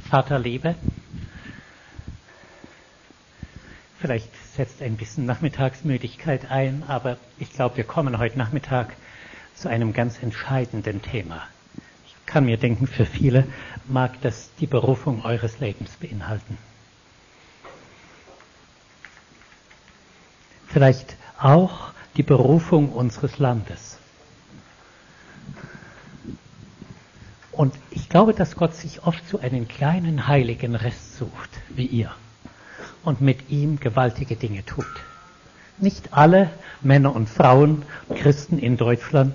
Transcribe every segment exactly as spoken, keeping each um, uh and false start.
Vaterliebe. Vielleicht setzt ein bisschen Nachmittagsmüdigkeit ein, aber ich glaube, wir kommen heute Nachmittag zu einem ganz entscheidenden Thema. Ich kann mir denken, für viele mag das die Berufung eures Lebens beinhalten. Vielleicht auch die Berufung unseres Landes. Und ich glaube, dass Gott sich oft so einen kleinen heiligen Rest sucht, wie ihr, und mit ihm gewaltige Dinge tut. Nicht alle Männer und Frauen, Christen in Deutschland,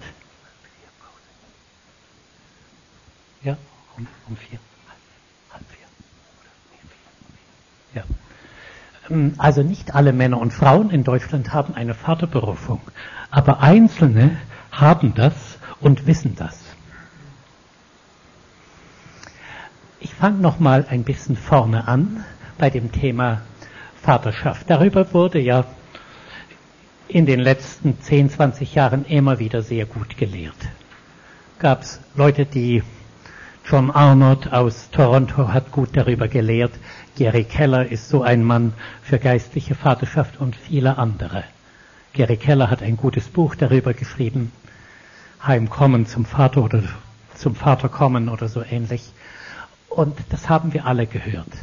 ja, um, um vier, halb vier, ja. Also nicht alle Männer und Frauen in Deutschland haben eine Vaterberufung, aber Einzelne haben das und wissen das. Ich fange noch mal ein bisschen vorne an bei dem Thema Vaterschaft. Darüber wurde ja in den letzten zehn, zwanzig Jahren immer wieder sehr gut gelehrt. Gab es Leute, die John Arnott aus Toronto hat gut darüber gelehrt. Gary Keller ist so ein Mann für geistliche Vaterschaft und viele andere. Gary Keller hat ein gutes Buch darüber geschrieben. Heimkommen zum Vater oder zum Vater kommen oder so ähnlich. Und das haben wir alle gehört.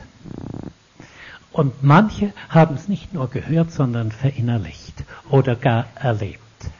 Und manche haben es nicht nur gehört, sondern verinnerlicht oder gar erlebt.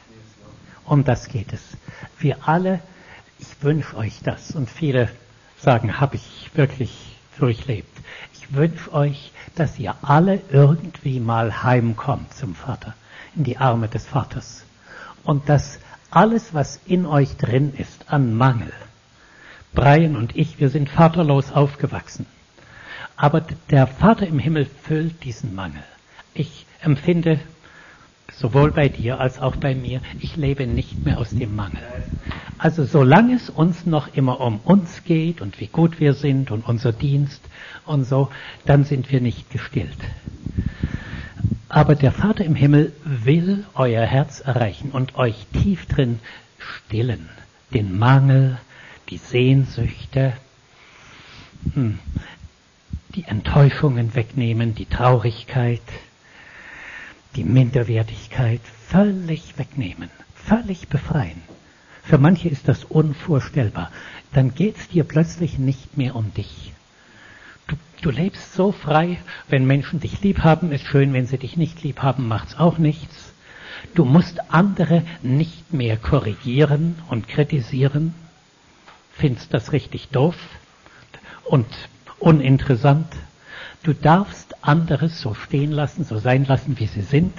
Um das geht es. Wir alle, ich wünsche euch das. Und viele sagen, habe ich wirklich durchlebt. Ich wünsche euch, dass ihr alle irgendwie mal heimkommt zum Vater, in die Arme des Vaters. Und dass alles, was in euch drin ist an Mangel, Brian und ich, wir sind vaterlos aufgewachsen. Aber der Vater im Himmel füllt diesen Mangel. Ich empfinde, sowohl bei dir als auch bei mir, ich lebe nicht mehr aus dem Mangel. Also solange es uns noch immer um uns geht und wie gut wir sind und unser Dienst und so, dann sind wir nicht gestillt. Aber der Vater im Himmel will euer Herz erreichen und euch tief drin stillen. Den Mangel, die Sehnsüchte, hm, die Enttäuschungen wegnehmen, die Traurigkeit, die Minderwertigkeit, völlig wegnehmen, völlig befreien. Für manche ist das unvorstellbar. Dann geht es dir plötzlich nicht mehr um dich. Du, du lebst so frei, wenn Menschen dich lieb haben, ist schön, wenn sie dich nicht lieb haben, macht's auch nichts. Du musst andere nicht mehr korrigieren und kritisieren. Findest das richtig doof und uninteressant. Du darfst anderes so stehen lassen, so sein lassen, wie sie sind.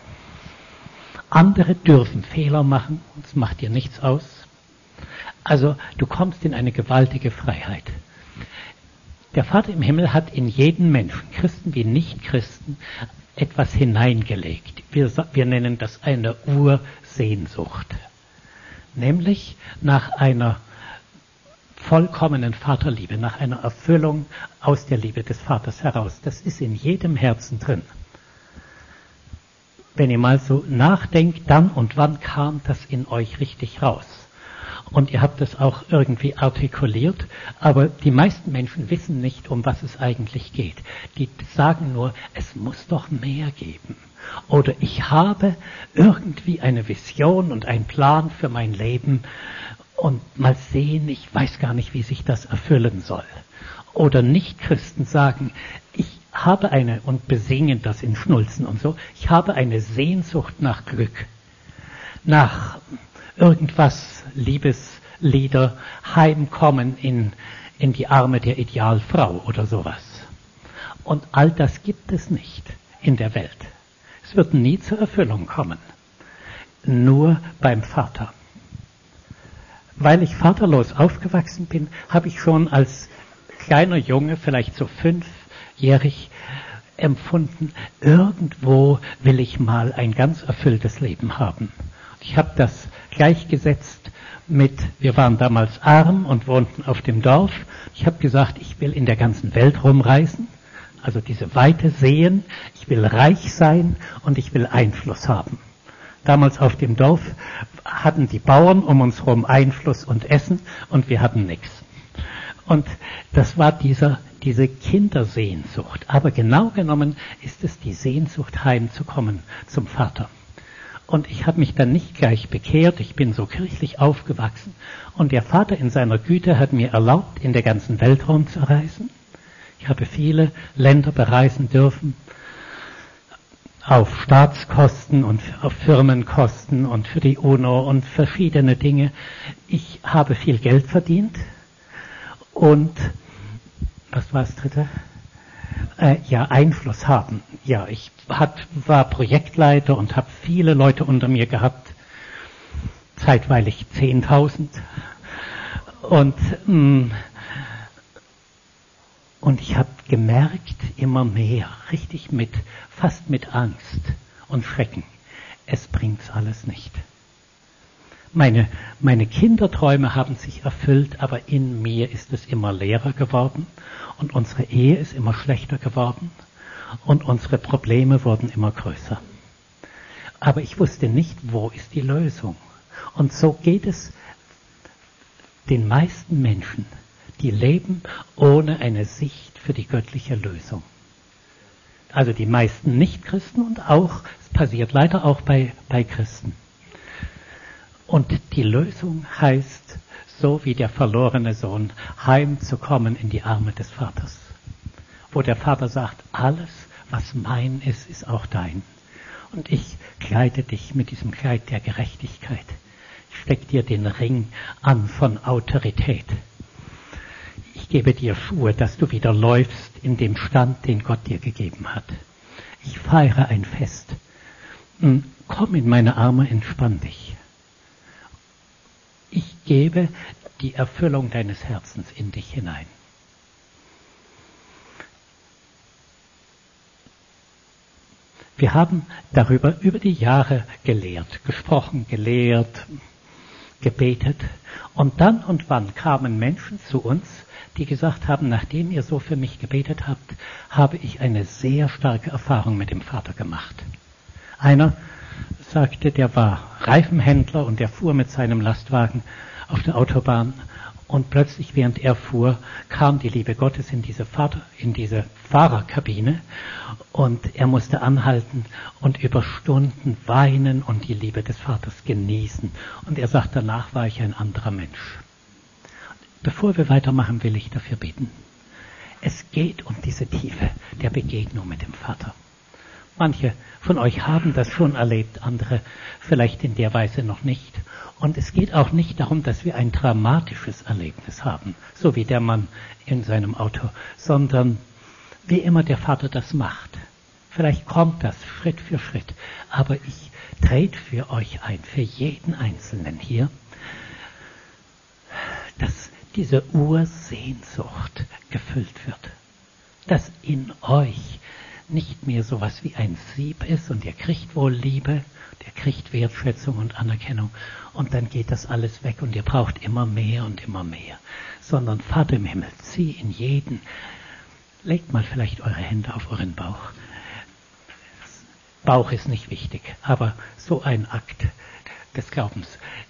Andere dürfen Fehler machen, es macht dir nichts aus. Also du kommst in eine gewaltige Freiheit. Der Vater im Himmel hat in jeden Menschen, Christen wie Nichtchristen, etwas hineingelegt. Wir, wir nennen das eine Ursehnsucht. Nämlich nach einer vollkommenen Vaterliebe, nach einer Erfüllung aus der Liebe des Vaters heraus. Das ist in jedem Herzen drin. Wenn ihr mal so nachdenkt, dann und wann kam das in euch richtig raus? Und ihr habt das auch irgendwie artikuliert, aber die meisten Menschen wissen nicht, um was es eigentlich geht. Die sagen nur, es muss doch mehr geben. Oder ich habe irgendwie eine Vision und einen Plan für mein Leben. Und mal sehen, ich weiß gar nicht, wie sich das erfüllen soll. Oder Nichtchristen sagen, ich habe eine, und besingen das in Schnulzen und so, ich habe eine Sehnsucht nach Glück, nach irgendwas, Liebeslieder, Heimkommen in, in die Arme der Idealfrau oder sowas. Und all das gibt es nicht in der Welt. Es wird nie zur Erfüllung kommen. Nur beim Vater. Weil ich vaterlos aufgewachsen bin, habe ich schon als kleiner Junge, vielleicht so fünfjährig, empfunden, irgendwo will ich mal ein ganz erfülltes Leben haben. Ich habe das gleichgesetzt mit, wir waren damals arm und wohnten auf dem Dorf. Ich habe gesagt, ich will in der ganzen Welt rumreisen, also diese Weite sehen, ich will reich sein und ich will Einfluss haben. Damals auf dem Dorf hatten die Bauern um uns herum Einfluss und Essen und wir hatten nichts. Und das war dieser diese Kindersehnsucht. Aber genau genommen ist es die Sehnsucht, heimzukommen zum Vater. Und ich habe mich dann nicht gleich bekehrt, ich bin so kirchlich aufgewachsen. Und der Vater in seiner Güte hat mir erlaubt, in der ganzen Welt rumzureisen. Ich habe viele Länder bereisen dürfen, auf Staatskosten und auf Firmenkosten und für die UNO und verschiedene Dinge. Ich habe viel Geld verdient und, was war das dritte? Äh, ja, Einfluss haben. Ja, ich hat, war Projektleiter und habe viele Leute unter mir gehabt, zeitweilig zehntausend. Und, mh, und ich habe gemerkt, immer mehr, richtig mit, fast mit Angst und Schrecken, es bringt's alles nicht. Meine, meine Kinderträume haben sich erfüllt, aber in mir ist es immer leerer geworden und unsere Ehe ist immer schlechter geworden und unsere Probleme wurden immer größer. Aber ich wusste nicht, wo ist die Lösung. Und so geht es den meisten Menschen, die leben ohne eine Sicht für die göttliche Lösung. Also die meisten Nichtchristen und auch, es passiert leider auch bei, bei Christen. Und die Lösung heißt, so wie der verlorene Sohn, heimzukommen in die Arme des Vaters. Wo der Vater sagt, alles, was mein ist, ist auch dein. Und ich kleide dich mit diesem Kleid der Gerechtigkeit. Ich steck dir den Ring an von Autorität. Ich gebe dir Schuhe, dass du wieder läufst in dem Stand, den Gott dir gegeben hat. Ich feiere ein Fest. Komm in meine Arme, entspann dich. Ich gebe die Erfüllung deines Herzens in dich hinein. Wir haben darüber über die Jahre gelehrt, gesprochen, gelehrt, gebetet. Und dann und wann kamen Menschen zu uns, die gesagt haben, nachdem ihr so für mich gebetet habt, habe ich eine sehr starke Erfahrung mit dem Vater gemacht. Einer sagte, der war Reifenhändler und der fuhr mit seinem Lastwagen auf der Autobahn und plötzlich, während er fuhr, kam die Liebe Gottes in diese Vater, in diese Fahrerkabine und er musste anhalten und über Stunden weinen und die Liebe des Vaters genießen. Und er sagt, danach war ich ein anderer Mensch. Bevor wir weitermachen, will ich dafür beten. Es geht um diese Tiefe der Begegnung mit dem Vater. Manche von euch haben das schon erlebt, andere vielleicht in der Weise noch nicht. Und es geht auch nicht darum, dass wir ein dramatisches Erlebnis haben, so wie der Mann in seinem Auto, sondern wie immer der Vater das macht. Vielleicht kommt das Schritt für Schritt, aber ich trete für euch ein, für jeden Einzelnen hier, dass diese Ursehnsucht gefüllt wird, dass in euch nicht mehr sowas wie ein Sieb ist und ihr kriegt wohl Liebe, ihr kriegt Wertschätzung und Anerkennung und dann geht das alles weg und ihr braucht immer mehr und immer mehr, sondern Vater im Himmel, zieh in jeden, legt mal vielleicht eure Hände auf euren Bauch. Bauch ist nicht wichtig, aber so ein Akt des Glaubens.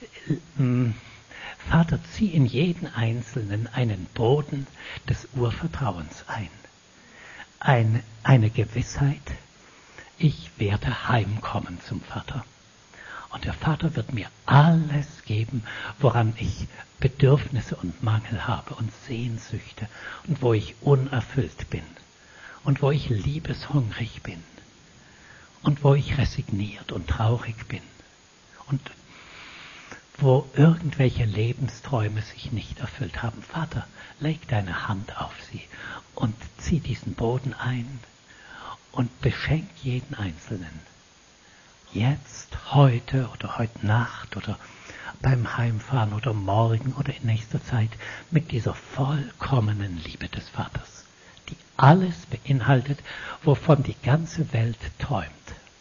Vater, zieh in jeden Einzelnen einen Boden des Urvertrauens ein. Eine, eine Gewissheit, ich werde heimkommen zum Vater. Und der Vater wird mir alles geben, woran ich Bedürfnisse und Mangel habe und Sehnsüchte und wo ich unerfüllt bin und wo ich liebeshungrig bin und wo ich resigniert und traurig bin und wo irgendwelche Lebensträume sich nicht erfüllt haben. Vater, leg deine Hand auf sie und zieh diesen Boden ein und beschenk jeden Einzelnen. Jetzt, heute oder heute Nacht oder beim Heimfahren oder morgen oder in nächster Zeit mit dieser vollkommenen Liebe des Vaters, die alles beinhaltet, wovon die ganze Welt träumt.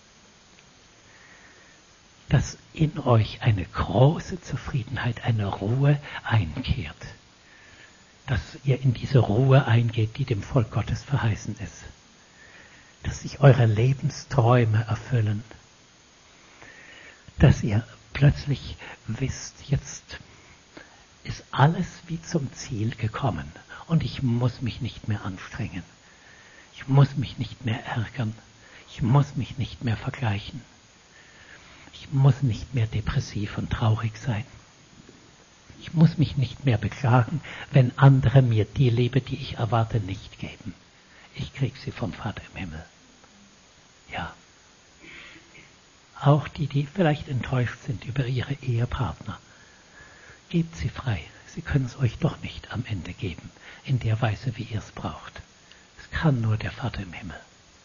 Dass in euch eine große Zufriedenheit, eine Ruhe einkehrt. Dass ihr in diese Ruhe eingeht, die dem Volk Gottes verheißen ist. Dass sich eure Lebensträume erfüllen. Dass ihr plötzlich wisst, jetzt ist alles wie zum Ziel gekommen. Und ich muss mich nicht mehr anstrengen. Ich muss mich nicht mehr ärgern. Ich muss mich nicht mehr vergleichen. Ich muss nicht mehr depressiv und traurig sein. Ich muss mich nicht mehr beklagen, wenn andere mir die Liebe, die ich erwarte, nicht geben. Ich krieg sie vom Vater im Himmel. Ja. Auch die, die vielleicht enttäuscht sind über ihre Ehepartner. Gebt sie frei. Sie können es euch doch nicht am Ende geben, in der Weise, wie ihr es braucht. Es kann nur der Vater im Himmel.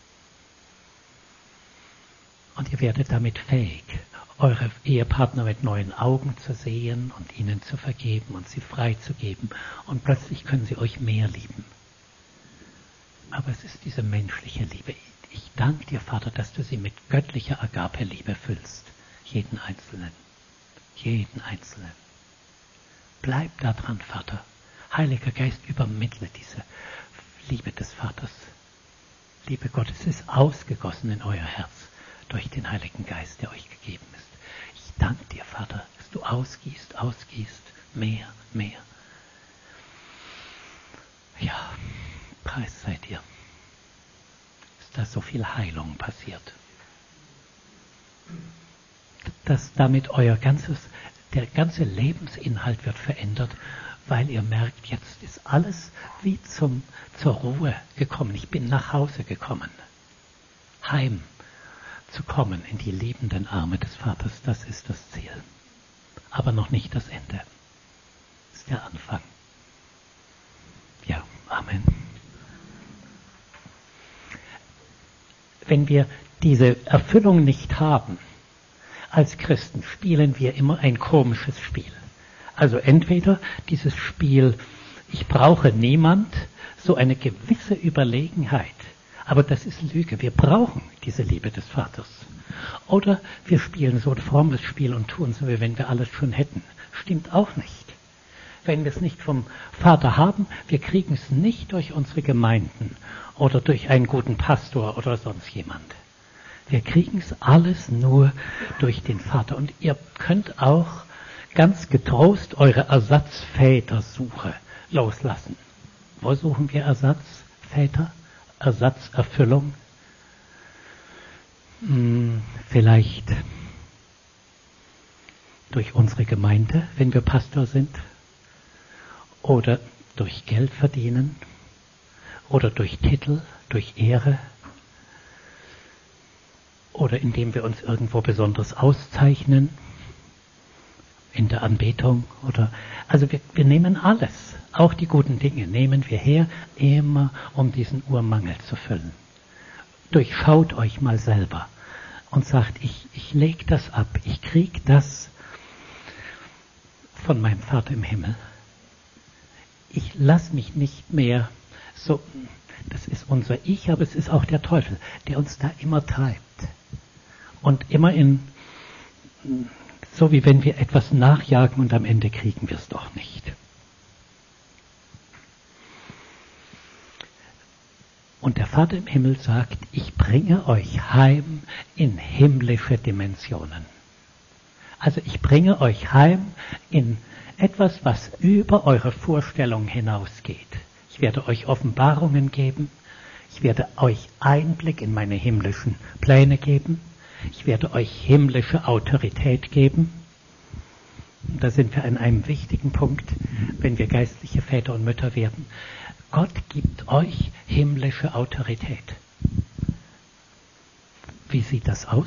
Und ihr werdet damit fähig, eure Ehepartner mit neuen Augen zu sehen und ihnen zu vergeben und sie freizugeben. Und plötzlich können sie euch mehr lieben. Aber es ist diese menschliche Liebe. Ich danke dir, Vater, dass du sie mit göttlicher Agape-Liebe füllst. Jeden Einzelnen. Jeden Einzelnen. Bleib da dran, Vater. Heiliger Geist, übermittle diese Liebe des Vaters. Liebe Gottes ist ausgegossen in euer Herz durch den Heiligen Geist, der euch gegeben ist. Ich danke dir, Vater, dass du ausgießt, ausgießt, mehr, mehr. Ja, Preis sei dir. Ist da so viel Heilung passiert. Dass damit euer ganzes, der ganze Lebensinhalt wird verändert, weil ihr merkt, jetzt ist alles wie zum, zur Ruhe gekommen. Ich bin nach Hause gekommen. Heim zu kommen in die liebenden Arme des Vaters, das ist das Ziel. Aber noch nicht das Ende. Das ist der Anfang. Ja, Amen. Wenn wir diese Erfüllung nicht haben, als Christen spielen wir immer ein komisches Spiel. Also entweder dieses Spiel, ich brauche niemand, so eine gewisse Überlegenheit. Aber das ist Lüge. Wir brauchen diese Liebe des Vaters. Oder wir spielen so ein frommes Spiel und tun so, wie wenn wir alles schon hätten. Stimmt auch nicht. Wenn wir es nicht vom Vater haben, wir kriegen es nicht durch unsere Gemeinden oder durch einen guten Pastor oder sonst jemand. Wir kriegen es alles nur durch den Vater. Und ihr könnt auch ganz getrost eure Ersatzvätersuche loslassen. Wo suchen wir Ersatzväter? Ersatzerfüllung? Hm, vielleicht durch unsere Gemeinde, wenn wir Pastor sind, oder durch Geld verdienen, oder durch Titel, durch Ehre, oder indem wir uns irgendwo besonders auszeichnen, in der Anbetung, oder, also wir, wir nehmen alles. Auch die guten Dinge nehmen wir her, immer um diesen Urmangel zu füllen. Durchschaut euch mal selber und sagt, ich, ich leg das ab, ich krieg das von meinem Vater im Himmel. Ich lass mich nicht mehr so, das ist unser Ich, aber es ist auch der Teufel, der uns da immer treibt. Und immer in, so wie wenn wir etwas nachjagen und am Ende kriegen wir es doch nicht. Und der Vater im Himmel sagt, ich bringe euch heim in himmlische Dimensionen. Also ich bringe euch heim in etwas, was über eure Vorstellung hinausgeht. Ich werde euch Offenbarungen geben. Ich werde euch Einblick in meine himmlischen Pläne geben. Ich werde euch himmlische Autorität geben. Und da sind wir an einem wichtigen Punkt, wenn wir geistliche Väter und Mütter werden. Gott gibt euch himmlische Autorität. Wie sieht das aus?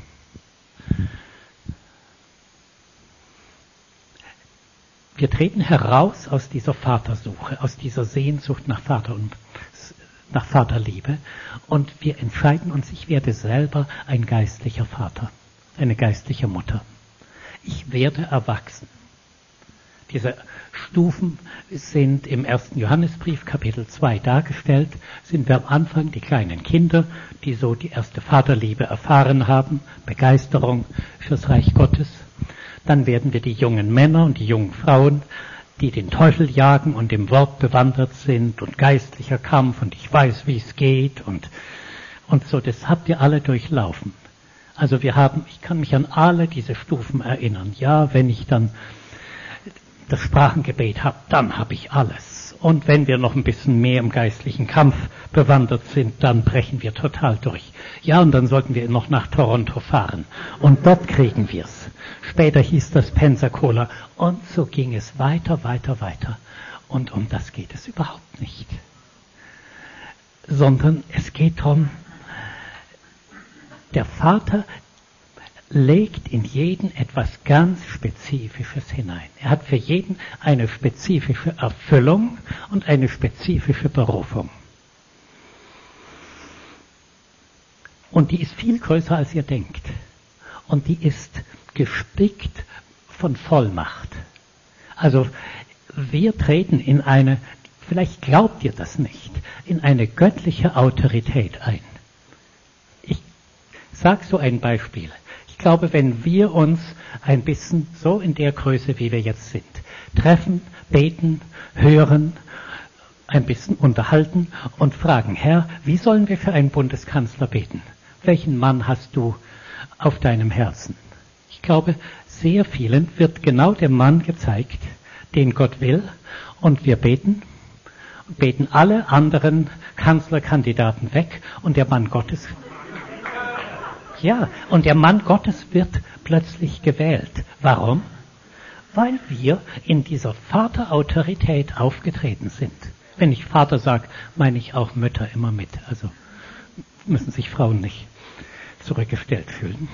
Wir treten heraus aus dieser Vatersuche, aus dieser Sehnsucht nach Vater und nach Vaterliebe und wir entscheiden uns, ich werde selber ein geistlicher Vater, eine geistliche Mutter. Ich werde erwachsen. Diese Stufen sind im ersten Johannesbrief, Kapitel zwei, dargestellt. Sind wir am Anfang die kleinen Kinder, die so die erste Vaterliebe erfahren haben, Begeisterung fürs Reich Gottes. Dann werden wir die jungen Männer und die jungen Frauen, die den Teufel jagen und im Wort bewandert sind und geistlicher Kampf und ich weiß, wie es geht und, und so. Das habt ihr alle durchlaufen. Also wir haben, ich kann mich an alle diese Stufen erinnern. Ja, wenn ich dann das Sprachengebet habe, dann habe ich alles. Und wenn wir noch ein bisschen mehr im geistlichen Kampf bewandert sind, dann brechen wir total durch. Ja, und dann sollten wir noch nach Toronto fahren. Und dort kriegen wir's. Später hieß das Pensacola. Und so ging es weiter, weiter, weiter. Und um das geht es überhaupt nicht. Sondern es geht darum, der Vater legt in jeden etwas ganz Spezifisches hinein. Er hat für jeden eine spezifische Erfüllung und eine spezifische Berufung. Und die ist viel größer, als ihr denkt. Und die ist gespickt von Vollmacht. Also wir treten in eine, vielleicht glaubt ihr das nicht, in eine göttliche Autorität ein. Ich sage so ein Beispiel. Ich glaube, wenn wir uns ein bisschen so in der Größe, wie wir jetzt sind, treffen, beten, hören, ein bisschen unterhalten und fragen, Herr, wie sollen wir für einen Bundeskanzler beten? Welchen Mann hast du auf deinem Herzen? Ich glaube, sehr vielen wird genau der Mann gezeigt, den Gott will, und wir beten, beten alle anderen Kanzlerkandidaten weg und der Mann Gottes. Ja, und der Mann Gottes wird plötzlich gewählt. Warum? Weil wir in dieser Vaterautorität aufgetreten sind. Wenn ich Vater sage, meine ich auch Mütter immer mit. Also müssen sich Frauen nicht zurückgestellt fühlen.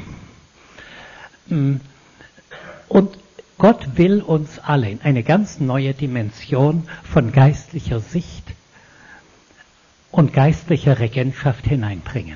Und Gott will uns alle in eine ganz neue Dimension von geistlicher Sicht und geistlicher Regentschaft hineinbringen.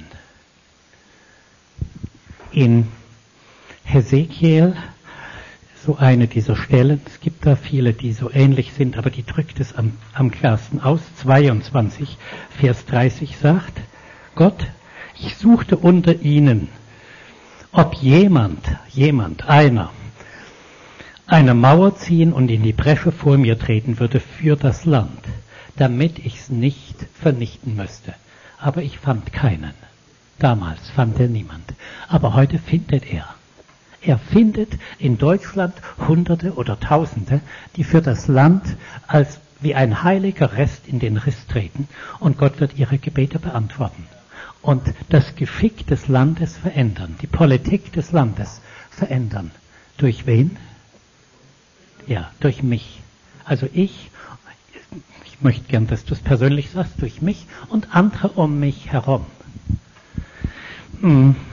In Hesekiel, so eine dieser Stellen, es gibt da viele, die so ähnlich sind, aber die drückt es am, am klarsten aus, zweiundzwanzig, Vers dreißig sagt, Gott, ich suchte unter ihnen, ob jemand, jemand, einer, eine Mauer ziehen und in die Bresche vor mir treten würde für das Land, damit ich es nicht vernichten müsste. Aber ich fand keinen. Damals fand er niemand. Aber heute findet er. Er findet in Deutschland Hunderte oder Tausende, die für das Land als wie ein heiliger Rest in den Riss treten, und Gott wird ihre Gebete beantworten. Und das Geschick des Landes verändern, die Politik des Landes verändern. Durch wen? Ja, durch mich. Also ich, ich möchte gern, dass du es persönlich sagst, durch mich und andere um mich herum. Und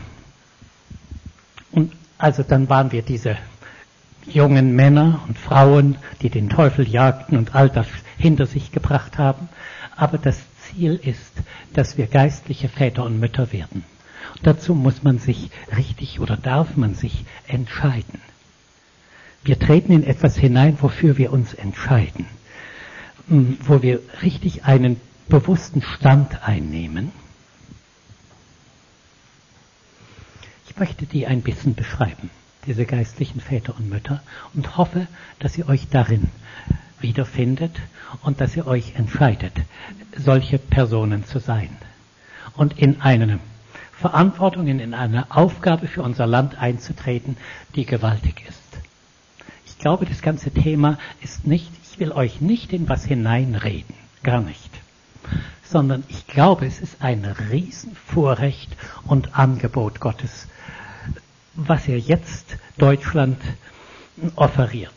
also dann waren wir diese jungen Männer und Frauen, die den Teufel jagten und all das hinter sich gebracht haben. Aber das Ziel ist, dass wir geistliche Väter und Mütter werden. Und dazu muss man sich richtig oder darf man sich entscheiden. Wir treten in etwas hinein, wofür wir uns entscheiden, wo wir richtig einen bewussten Stand einnehmen. Ich möchte die ein bisschen beschreiben, diese geistlichen Väter und Mütter, und hoffe, dass ihr euch darin wiederfindet und dass ihr euch entscheidet, solche Personen zu sein und in eine Verantwortung, in eine Aufgabe für unser Land einzutreten, die gewaltig ist. Ich glaube, das ganze Thema ist nicht, ich will euch nicht in was hineinreden, gar nicht, sondern ich glaube, es ist ein Riesenvorrecht und Angebot Gottes, was er jetzt Deutschland offeriert.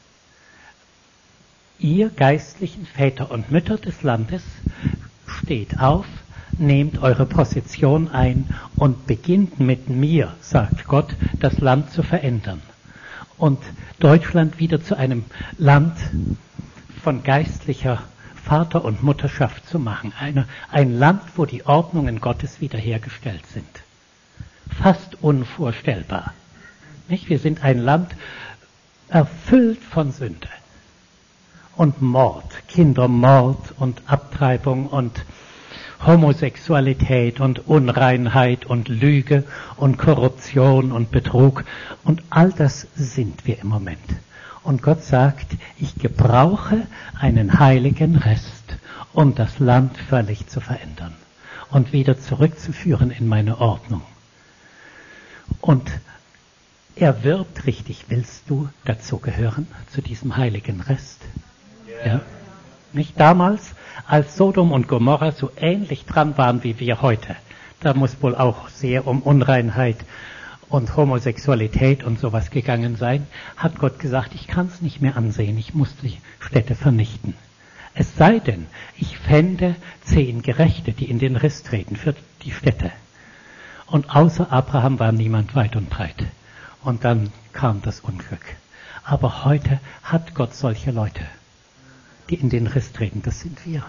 Ihr geistlichen Väter und Mütter des Landes, steht auf, nehmt eure Position ein und beginnt mit mir, sagt Gott, das Land zu verändern und Deutschland wieder zu einem Land von geistlicher Vater- und Mutterschaft zu machen. Eine, ein Land, wo die Ordnungen Gottes wiederhergestellt sind. Fast unvorstellbar. Nicht? Wir sind ein Land erfüllt von Sünde und Mord, Kindermord und Abtreibung und Homosexualität und Unreinheit und Lüge und Korruption und Betrug und all das sind wir im Moment. Und Gott sagt, ich gebrauche einen heiligen Rest, um das Land völlig zu verändern und wieder zurückzuführen in meine Ordnung. Und er wirbt richtig, willst du dazugehören, zu diesem heiligen Rest? Ja? Nicht damals, als Sodom und Gomorra so ähnlich dran waren wie wir heute. Da muss wohl auch sehr um Unreinheit und Homosexualität und sowas gegangen sein, hat Gott gesagt, ich kann es nicht mehr ansehen, ich muss die Städte vernichten. Es sei denn, ich fände zehn Gerechte, die in den Riss treten für die Städte. Und außer Abraham war niemand weit und breit. Und dann kam das Unglück. Aber heute hat Gott solche Leute, die in den Riss treten. Das sind wir.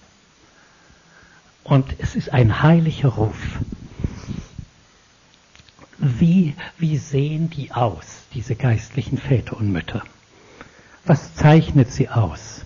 Und es ist ein heiliger Ruf. Wie, wie sehen die aus, diese geistlichen Väter und Mütter? Was zeichnet sie aus?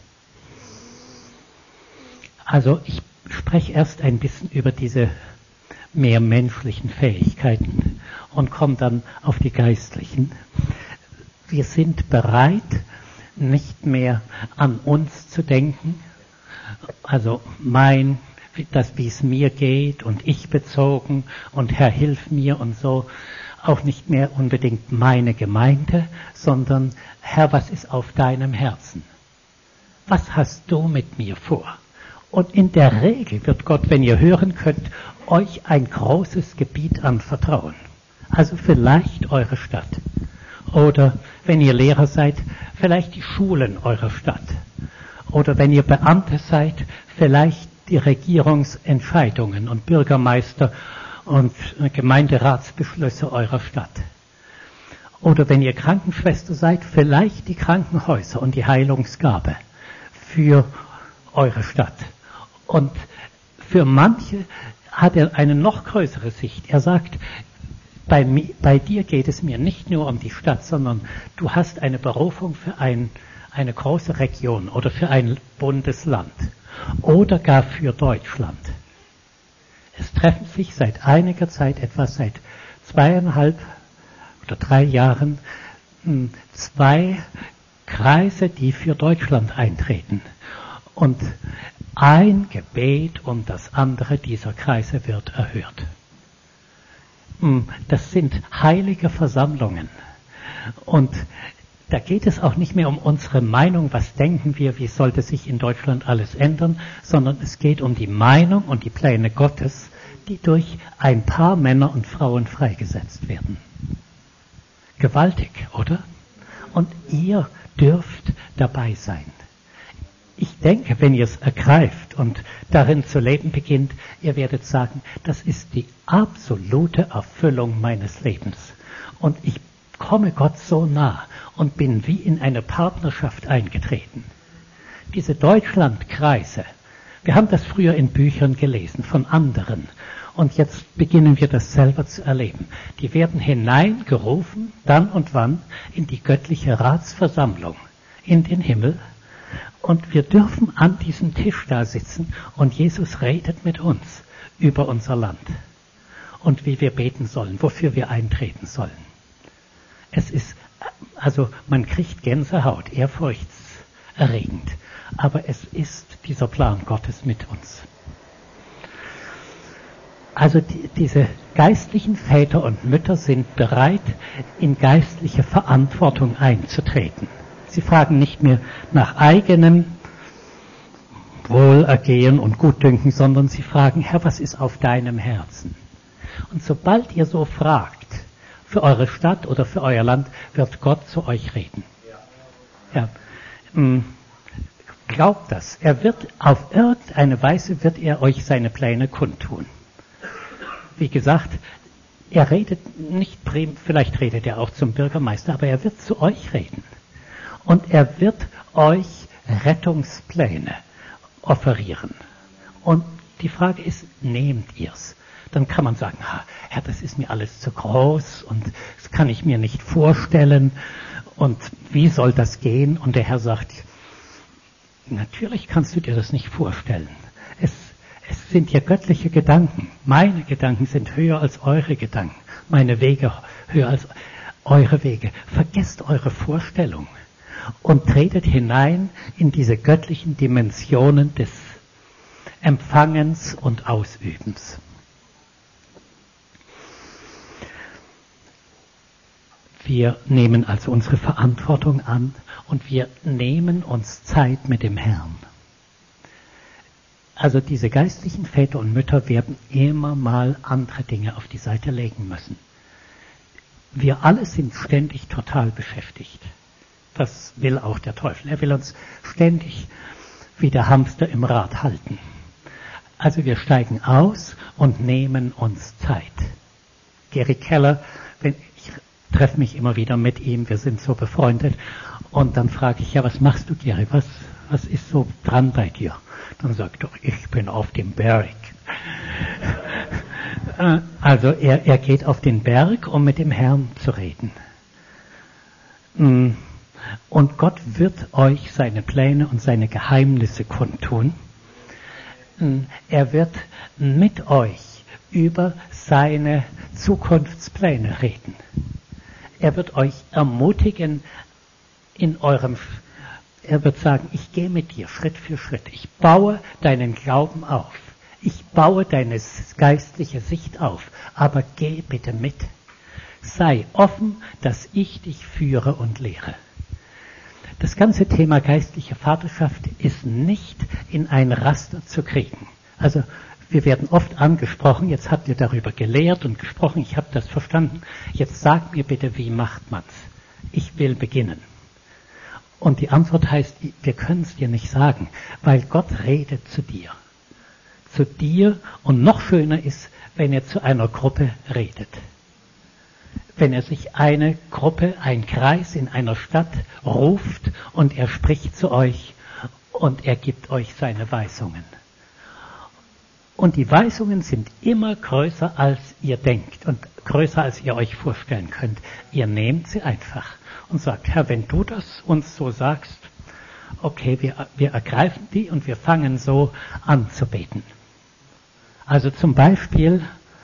Also ich spreche erst ein bisschen über diese mehr menschlichen Fähigkeiten und komme dann auf die geistlichen. Wir sind bereit, nicht mehr an uns zu denken, also mein, das, wie es mir geht und ich bezogen und Herr, hilf mir und so, auch nicht mehr unbedingt meine Gemeinde, sondern Herr, was ist auf deinem Herzen? Was hast du mit mir vor? Und in der Regel wird Gott, wenn ihr hören könnt, euch ein großes Gebiet anvertrauen. Also vielleicht eure Stadt. Oder wenn ihr Lehrer seid, vielleicht die Schulen eurer Stadt. Oder wenn ihr Beamte seid, vielleicht die Regierungsentscheidungen und Bürgermeister und Gemeinderatsbeschlüsse eurer Stadt. Oder wenn ihr Krankenschwester seid, vielleicht die Krankenhäuser und die Heilungsgabe für eure Stadt. Und für manche hat er eine noch größere Sicht. Er sagt, bei, mi, bei dir geht es mir nicht nur um die Stadt, sondern du hast eine Berufung für ein, eine große Region oder für ein Bundesland oder gar für Deutschland. Es treffen sich seit einiger Zeit, etwa seit zweieinhalb oder drei Jahren, zwei Kreise, die für Deutschland eintreten. Und ein Gebet um das andere dieser Kreise wird erhört. Das sind heilige Versammlungen. Und da geht es auch nicht mehr um unsere Meinung, was denken wir, wie sollte sich in Deutschland alles ändern, sondern es geht um die Meinung und die Pläne Gottes, die durch ein paar Männer und Frauen freigesetzt werden. Gewaltig, oder? Und ihr dürft dabei sein. Ich denke, wenn ihr es ergreift und darin zu leben beginnt, ihr werdet sagen, das ist die absolute Erfüllung meines Lebens. Und ich komme Gott so nah und bin wie in eine Partnerschaft eingetreten. Diese Deutschlandkreise, wir haben das früher in Büchern gelesen von anderen und jetzt beginnen wir das selber zu erleben. Die werden hineingerufen, dann und wann, in die göttliche Ratsversammlung, in den Himmel. Und wir dürfen an diesem Tisch da sitzen und Jesus redet mit uns über unser Land und wie wir beten sollen, wofür wir eintreten sollen. Es ist, also man kriegt Gänsehaut, ehrfurchtserregend, aber es ist dieser Plan Gottes mit uns. Also die, diese geistlichen Väter und Mütter sind bereit, in geistliche Verantwortung einzutreten. Sie fragen nicht mehr nach eigenem Wohlergehen und Gutdünken, sondern sie fragen, Herr, was ist auf deinem Herzen? Und sobald ihr so fragt, für eure Stadt oder für euer Land, wird Gott zu euch reden. Ja. Glaubt das. Er wird, auf irgendeine Weise wird er euch seine Pläne kundtun. Wie gesagt, er redet nicht, vielleicht redet er auch zum Bürgermeister, aber er wird zu euch reden. Und er wird euch Rettungspläne offerieren. Und die Frage ist, nehmt ihr's? Dann kann man sagen, Herr, das ist mir alles zu groß und das kann ich mir nicht vorstellen. Und wie soll das gehen? Und der Herr sagt, natürlich kannst du dir das nicht vorstellen. Es, es sind ja göttliche Gedanken. Meine Gedanken sind höher als eure Gedanken. Meine Wege höher als eure Wege. Vergesst eure Vorstellung. Und tretet hinein in diese göttlichen Dimensionen des Empfangens und Ausübens. Wir nehmen also unsere Verantwortung an und wir nehmen uns Zeit mit dem Herrn. Also diese geistlichen Väter und Mütter werden immer mal andere Dinge auf die Seite legen müssen. Wir alle sind ständig total beschäftigt. Das will auch der Teufel. Er will uns ständig wie der Hamster im Rad halten. Also wir steigen aus und nehmen uns Zeit. Gary Keller, wenn, ich treffe mich immer wieder mit ihm, wir sind so befreundet, und dann frage ich, ja, was machst du, Gary, was, was ist so dran bei dir? Dann sagt er, ich bin auf dem Berg. Also er, er geht auf den Berg, um mit dem Herrn zu reden. Und Gott wird euch seine Pläne und seine Geheimnisse kundtun. Er wird mit euch über seine Zukunftspläne reden. Er wird euch ermutigen in eurem, er wird sagen, ich gehe mit dir Schritt für Schritt. Ich baue deinen Glauben auf. Ich baue deine geistliche Sicht auf. Aber geh bitte mit. Sei offen, dass ich dich führe und lehre. Das ganze Thema geistliche Vaterschaft ist nicht in ein Raster zu kriegen. Also wir werden oft angesprochen, jetzt habt ihr darüber gelehrt und gesprochen, ich habe das verstanden, jetzt sagt mir bitte, wie macht man's? Ich will beginnen. Und die Antwort heißt, wir können es dir nicht sagen, weil Gott redet zu dir. Zu dir, und noch schöner ist, wenn er zu einer Gruppe redet. Wenn er sich eine Gruppe, ein Kreis in einer Stadt ruft und er spricht zu euch und er gibt euch seine Weisungen. Und die Weisungen sind immer größer, als ihr denkt und größer, als ihr euch vorstellen könnt. Ihr nehmt sie einfach und sagt, Herr, wenn du das uns so sagst, okay, wir, wir ergreifen die und wir fangen so an zu beten. Also zum Beispiel,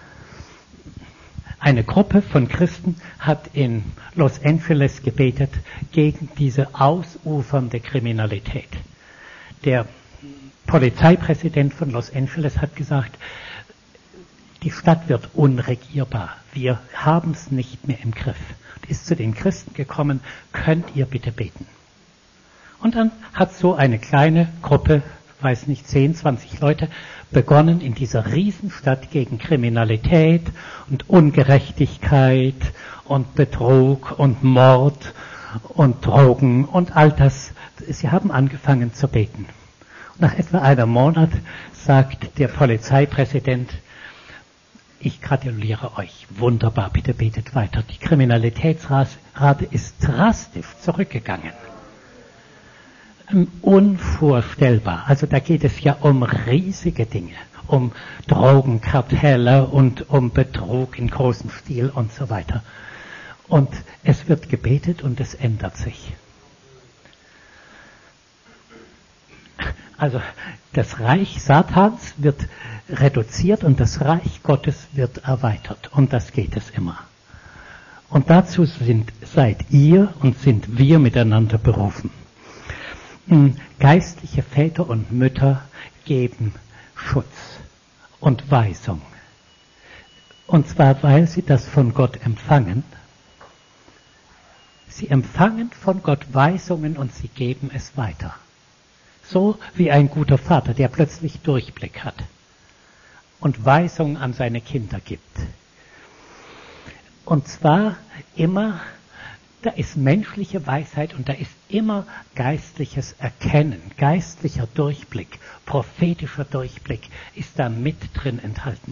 eine Gruppe von Christen hat in Los Angeles gebetet gegen diese ausufernde Kriminalität. Der Polizeipräsident von Los Angeles hat gesagt, die Stadt wird unregierbar. Wir haben es nicht mehr im Griff. Und ist zu den Christen gekommen, könnt ihr bitte beten. Und dann hat so eine kleine Gruppe, weiß nicht, zehn, zwanzig Leute, begonnen in dieser Riesenstadt gegen Kriminalität und Ungerechtigkeit und Betrug und Mord und Drogen und all das. Sie haben angefangen zu beten. Und nach etwa einem Monat sagt der Polizeipräsident, ich gratuliere euch, wunderbar, bitte betet weiter. Die Kriminalitätsrate ist drastisch zurückgegangen. Unvorstellbar. Also da geht es ja um riesige Dinge, um Drogenkartelle und um Betrug in großem Stil und so weiter. Und es wird gebetet und es ändert sich. Also das Reich Satans wird reduziert und das Reich Gottes wird erweitert. Und das geht es immer. Und dazu sind, seid ihr und sind wir miteinander berufen. Geistliche Väter und Mütter geben Schutz und Weisung. Und zwar, weil sie das von Gott empfangen. Sie empfangen von Gott Weisungen und sie geben es weiter. So wie ein guter Vater, der plötzlich Durchblick hat und Weisungen an seine Kinder gibt. Und zwar immer, da ist menschliche Weisheit und da ist immer geistliches Erkennen, geistlicher Durchblick, prophetischer Durchblick ist da mit drin enthalten.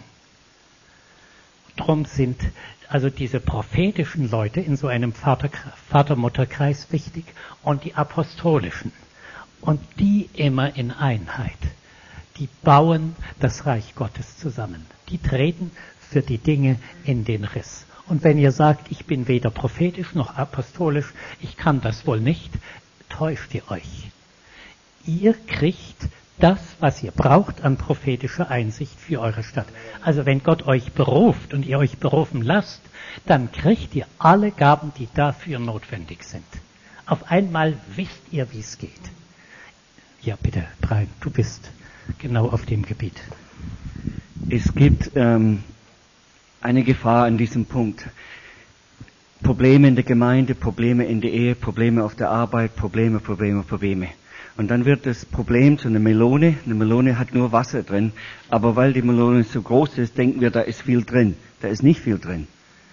Drum sind also diese prophetischen Leute in so einem Vater, Vater-Mutter-Kreis wichtig und die apostolischen. Und die immer in Einheit. Die bauen das Reich Gottes zusammen. Die treten für die Dinge in den Riss. Und wenn ihr sagt, ich bin weder prophetisch noch apostolisch, ich kann das wohl nicht, täuscht ihr euch. Ihr kriegt das, was ihr braucht an prophetischer Einsicht für eure Stadt. Also wenn Gott euch beruft und ihr euch berufen lasst, dann kriegt ihr alle Gaben, die dafür notwendig sind. Auf einmal wisst ihr, wie es geht. Ja, bitte, Brian, du bist genau auf dem Gebiet. Es gibt ähm, eine Gefahr an diesem Punkt. Probleme in der Gemeinde, Probleme in der Ehe, Probleme auf der Arbeit, Probleme, Probleme, Probleme. Und dann wird das Problem zu einer Melone. Eine Melone hat nur Wasser drin. Aber weil die Melone so groß ist, denken wir, da ist viel drin. Da ist nicht viel drin.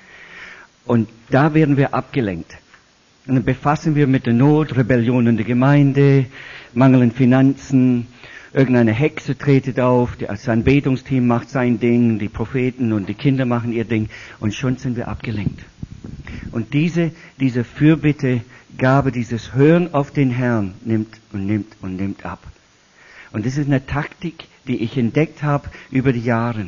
Und da werden wir abgelenkt. Und dann befassen wir mit der Not, Rebellion in der Gemeinde, mangelnden Finanzen, irgendeine Hexe tretet auf, das Anbetungsteam macht sein Ding, die Propheten und die Kinder machen ihr Ding und schon sind wir abgelenkt. Und diese, diese Fürbitte, Gabe, dieses Hören auf den Herrn nimmt und nimmt und nimmt ab. Und das ist eine Taktik, die ich entdeckt habe über die Jahre.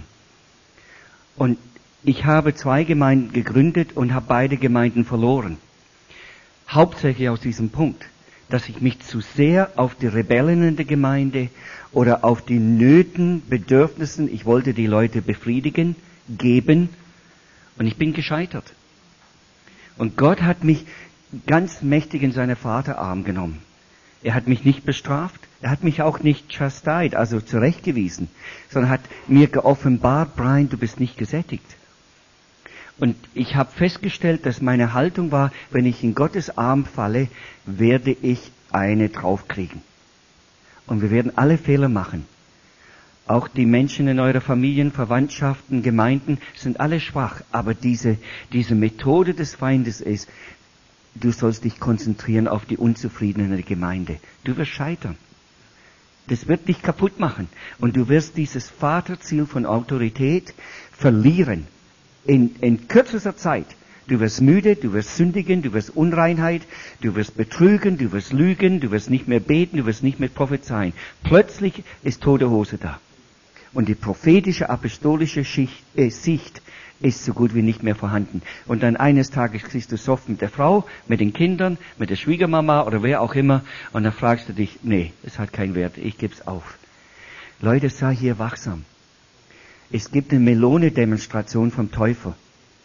Und ich habe zwei Gemeinden gegründet und habe beide Gemeinden verloren. Hauptsächlich aus diesem Punkt, dass ich mich zu sehr auf die Rebellen in der Gemeinde oder auf die Nöten, Bedürfnissen, ich wollte die Leute befriedigen, geben und ich bin gescheitert. Und Gott hat mich ganz mächtig in seinen Vaterarm genommen. Er hat mich nicht bestraft, er hat mich auch nicht chastised, also zurechtgewiesen, sondern hat mir geoffenbart, Brian, du bist nicht gesättigt. Und ich habe festgestellt, dass meine Haltung war, wenn ich in Gottes Arm falle, werde ich eine draufkriegen. Und wir werden alle Fehler machen. Auch die Menschen in eurer Familien, Verwandtschaften, Gemeinden sind alle schwach. Aber diese, diese Methode des Feindes ist, du sollst dich konzentrieren auf die Unzufriedenen in der Gemeinde. Du wirst scheitern. Das wird dich kaputt machen. Und du wirst dieses Vaterziel von Autorität verlieren. In, in kürzester Zeit. Du wirst müde, du wirst sündigen, du wirst Unreinheit, du wirst betrügen, du wirst lügen, du wirst nicht mehr beten, du wirst nicht mehr prophezeien. Plötzlich ist tote Hose da. Und die prophetische, apostolische Schicht, äh, Sicht ist so gut wie nicht mehr vorhanden. Und dann eines Tages kriegst du Soft mit der Frau, mit den Kindern, mit der Schwiegermama oder wer auch immer. Und dann fragst du dich, nee, es hat keinen Wert, ich geb's auf. Leute, sei hier wachsam. Es gibt eine Melone-Demonstration vom Täufer.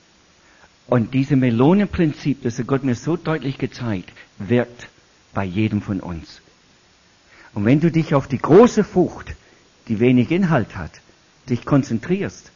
Und dieses Melonenprinzip, das hat Gott mir so deutlich gezeigt, wirkt bei jedem von uns. Und wenn du dich auf die große Frucht, die wenig Inhalt hat, dich konzentrierst,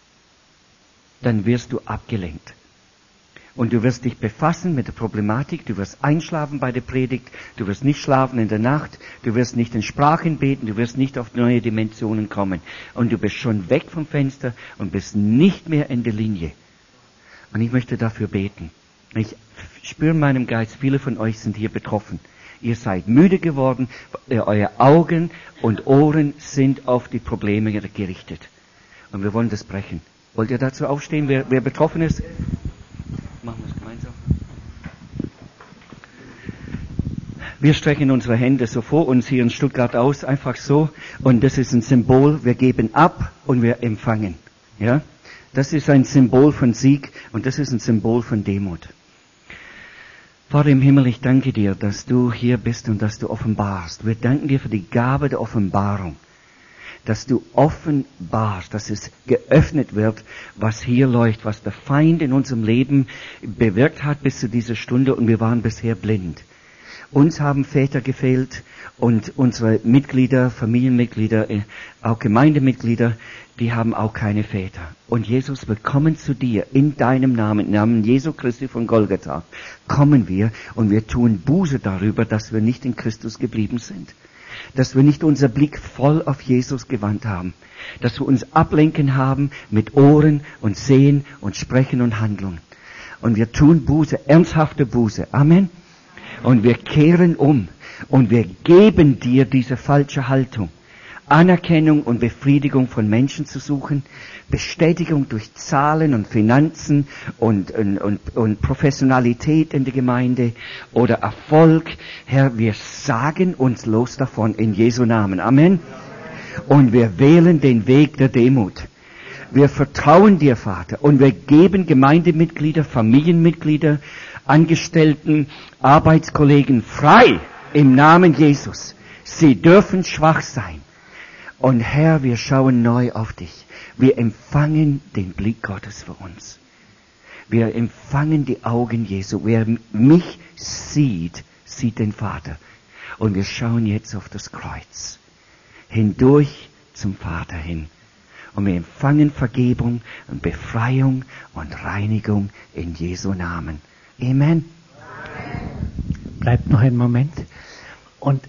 dann wirst du abgelenkt. Und du wirst dich befassen mit der Problematik, du wirst einschlafen bei der Predigt, du wirst nicht schlafen in der Nacht, du wirst nicht in Sprachen beten, du wirst nicht auf neue Dimensionen kommen. Und du bist schon weg vom Fenster und bist nicht mehr in der Linie. Und ich möchte dafür beten. Ich spüre in meinem Geist, viele von euch sind hier betroffen. Ihr seid müde geworden, eure Augen und Ohren sind auf die Probleme gerichtet. Und wir wollen das brechen. Wollt ihr dazu aufstehen, wer, wer betroffen ist? Machen wir es gemeinsam. Wir strecken unsere Hände so vor uns hier in Stuttgart aus, einfach so. Und das ist ein Symbol, wir geben ab und wir empfangen. Ja? Das ist ein Symbol von Sieg und das ist ein Symbol von Demut. Vater im Himmel, ich danke dir, dass du hier bist und dass du offenbarst. Wir danken dir für die Gabe der Offenbarung. Dass du offenbarst, dass es geöffnet wird, was hier läuft, was der Feind in unserem Leben bewirkt hat bis zu dieser Stunde und wir waren bisher blind. Uns haben Väter gefehlt und unsere Mitglieder, Familienmitglieder, auch Gemeindemitglieder, die haben auch keine Väter. Und Jesus, wir kommen zu dir in deinem Namen, im Namen Jesu Christi von Golgatha, kommen wir und wir tun Buße darüber, dass wir nicht in Christus geblieben sind. Dass wir nicht unser Blick voll auf Jesus gewandt haben. Dass wir uns ablenken haben mit Ohren und Sehen und Sprechen und Handlung. Und wir tun Buße, ernsthafte Buße. Amen. Und wir kehren um. Und wir geben dir diese falsche Haltung. Anerkennung und Befriedigung von Menschen zu suchen, Bestätigung durch Zahlen und Finanzen und, und, und, und Professionalität in der Gemeinde oder Erfolg. Herr, wir sagen uns los davon in Jesu Namen. Amen. Und wir wählen den Weg der Demut. Wir vertrauen dir, Vater, und wir geben Gemeindemitglieder, Familienmitglieder, Angestellten, Arbeitskollegen frei im Namen Jesus. Sie dürfen schwach sein. Und Herr, wir schauen neu auf dich. Wir empfangen den Blick Gottes für uns. Wir empfangen die Augen Jesu. Wer mich sieht, sieht den Vater. Und wir schauen jetzt auf das Kreuz. Hindurch zum Vater hin. Und wir empfangen Vergebung und Befreiung und Reinigung in Jesu Namen. Amen. Bleibt noch einen Moment. Und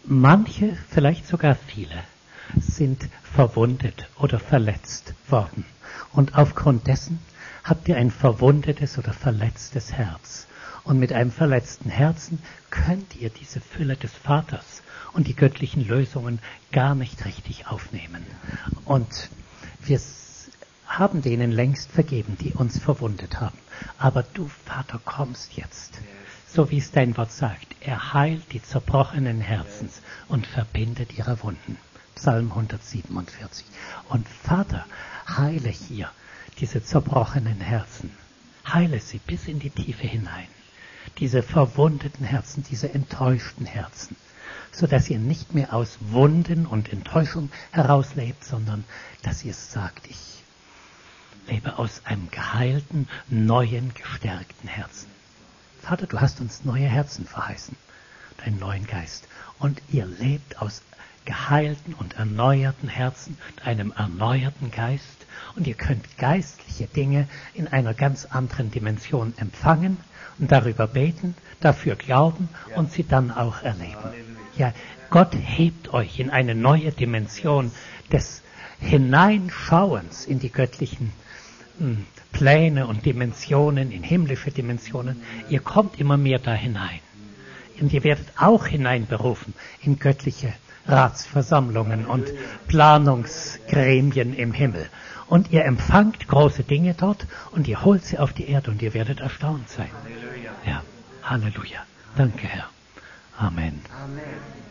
manche, vielleicht sogar viele, sind verwundet oder verletzt worden. Und aufgrund dessen habt ihr ein verwundetes oder verletztes Herz. Und mit einem verletzten Herzen könnt ihr diese Fülle des Vaters und die göttlichen Lösungen gar nicht richtig aufnehmen. Und wir haben denen längst vergeben, die uns verwundet haben. Aber du, Vater, kommst jetzt, so wie es dein Wort sagt. Er heilt die zerbrochenen Herzens und verbindet ihre Wunden. Psalm hundertsiebenundvierzig. Und Vater, heile hier diese zerbrochenen Herzen. Heile sie bis in die Tiefe hinein. Diese verwundeten Herzen, diese enttäuschten Herzen. Sodass ihr nicht mehr aus Wunden und Enttäuschung herauslebt, sondern dass ihr sagt, ich lebe aus einem geheilten, neuen, gestärkten Herzen. Vater, du hast uns neue Herzen verheißen, deinen neuen Geist. Und ihr lebt aus geheilten und erneuerten Herzen, einem erneuerten Geist. Und ihr könnt geistliche Dinge in einer ganz anderen Dimension empfangen und darüber beten, dafür glauben und sie dann auch erleben. Ja, Gott hebt euch in eine neue Dimension des Hineinschauens in die göttlichen mh, Pläne und Dimensionen, in himmlische Dimensionen. Ihr kommt immer mehr da hinein. Und ihr werdet auch hineinberufen in göttliche Ratsversammlungen und Planungsgremien im Himmel. Und ihr empfangt große Dinge dort und ihr holt sie auf die Erde und ihr werdet erstaunt sein. Halleluja. Ja, Halleluja. Danke, Herr. Amen. Amen.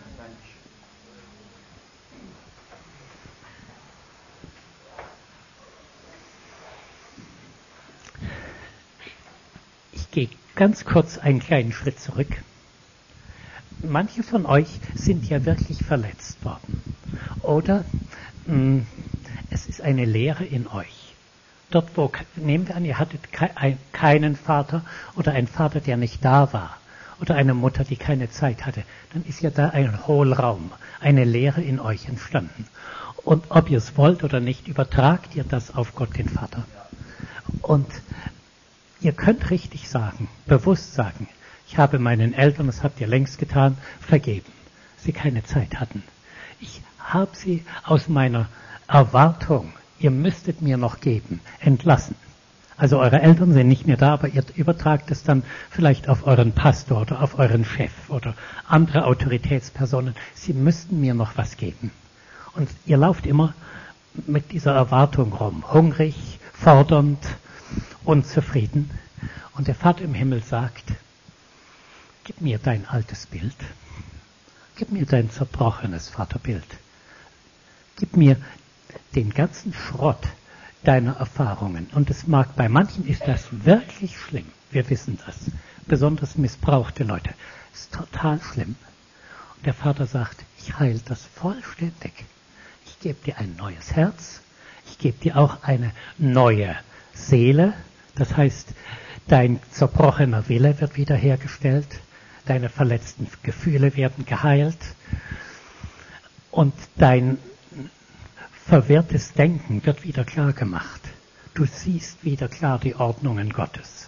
Ich gehe ganz kurz einen kleinen Schritt zurück. Manche von euch sind ja wirklich verletzt worden. Oder mh, es ist eine Leere in euch. Dort, wo, nehmen wir an, ihr hattet ke- ein, keinen Vater oder einen Vater, der nicht da war. Oder eine Mutter, die keine Zeit hatte. Dann ist ja da ein Hohlraum, eine Leere in euch entstanden. Und ob ihr es wollt oder nicht, übertragt ihr das auf Gott, den Vater. Und ihr könnt richtig sagen, bewusst sagen, ich habe meinen Eltern, das habt ihr längst getan, vergeben. Sie keine Zeit hatten. Ich habe sie aus meiner Erwartung, ihr müsstet mir noch geben, entlassen. Also eure Eltern sind nicht mehr da, aber ihr übertragt es dann vielleicht auf euren Pastor oder auf euren Chef oder andere Autoritätspersonen. Sie müssten mir noch was geben. Und ihr lauft immer mit dieser Erwartung rum, hungrig, fordernd, unzufrieden. Und der Vater im Himmel sagt, gib mir dein altes Bild. Gib mir dein zerbrochenes Vaterbild. Gib mir den ganzen Schrott deiner Erfahrungen. Und es mag, bei manchen ist das wirklich schlimm. Wir wissen das. Besonders missbrauchte Leute. Es ist total schlimm. Und der Vater sagt, ich heile das vollständig. Ich gebe dir ein neues Herz. Ich gebe dir auch eine neue Seele. Das heißt, dein zerbrochener Wille wird wiederhergestellt. Deine verletzten Gefühle werden geheilt. Und dein verwirrtes Denken wird wieder klar gemacht. Du siehst wieder klar die Ordnungen Gottes.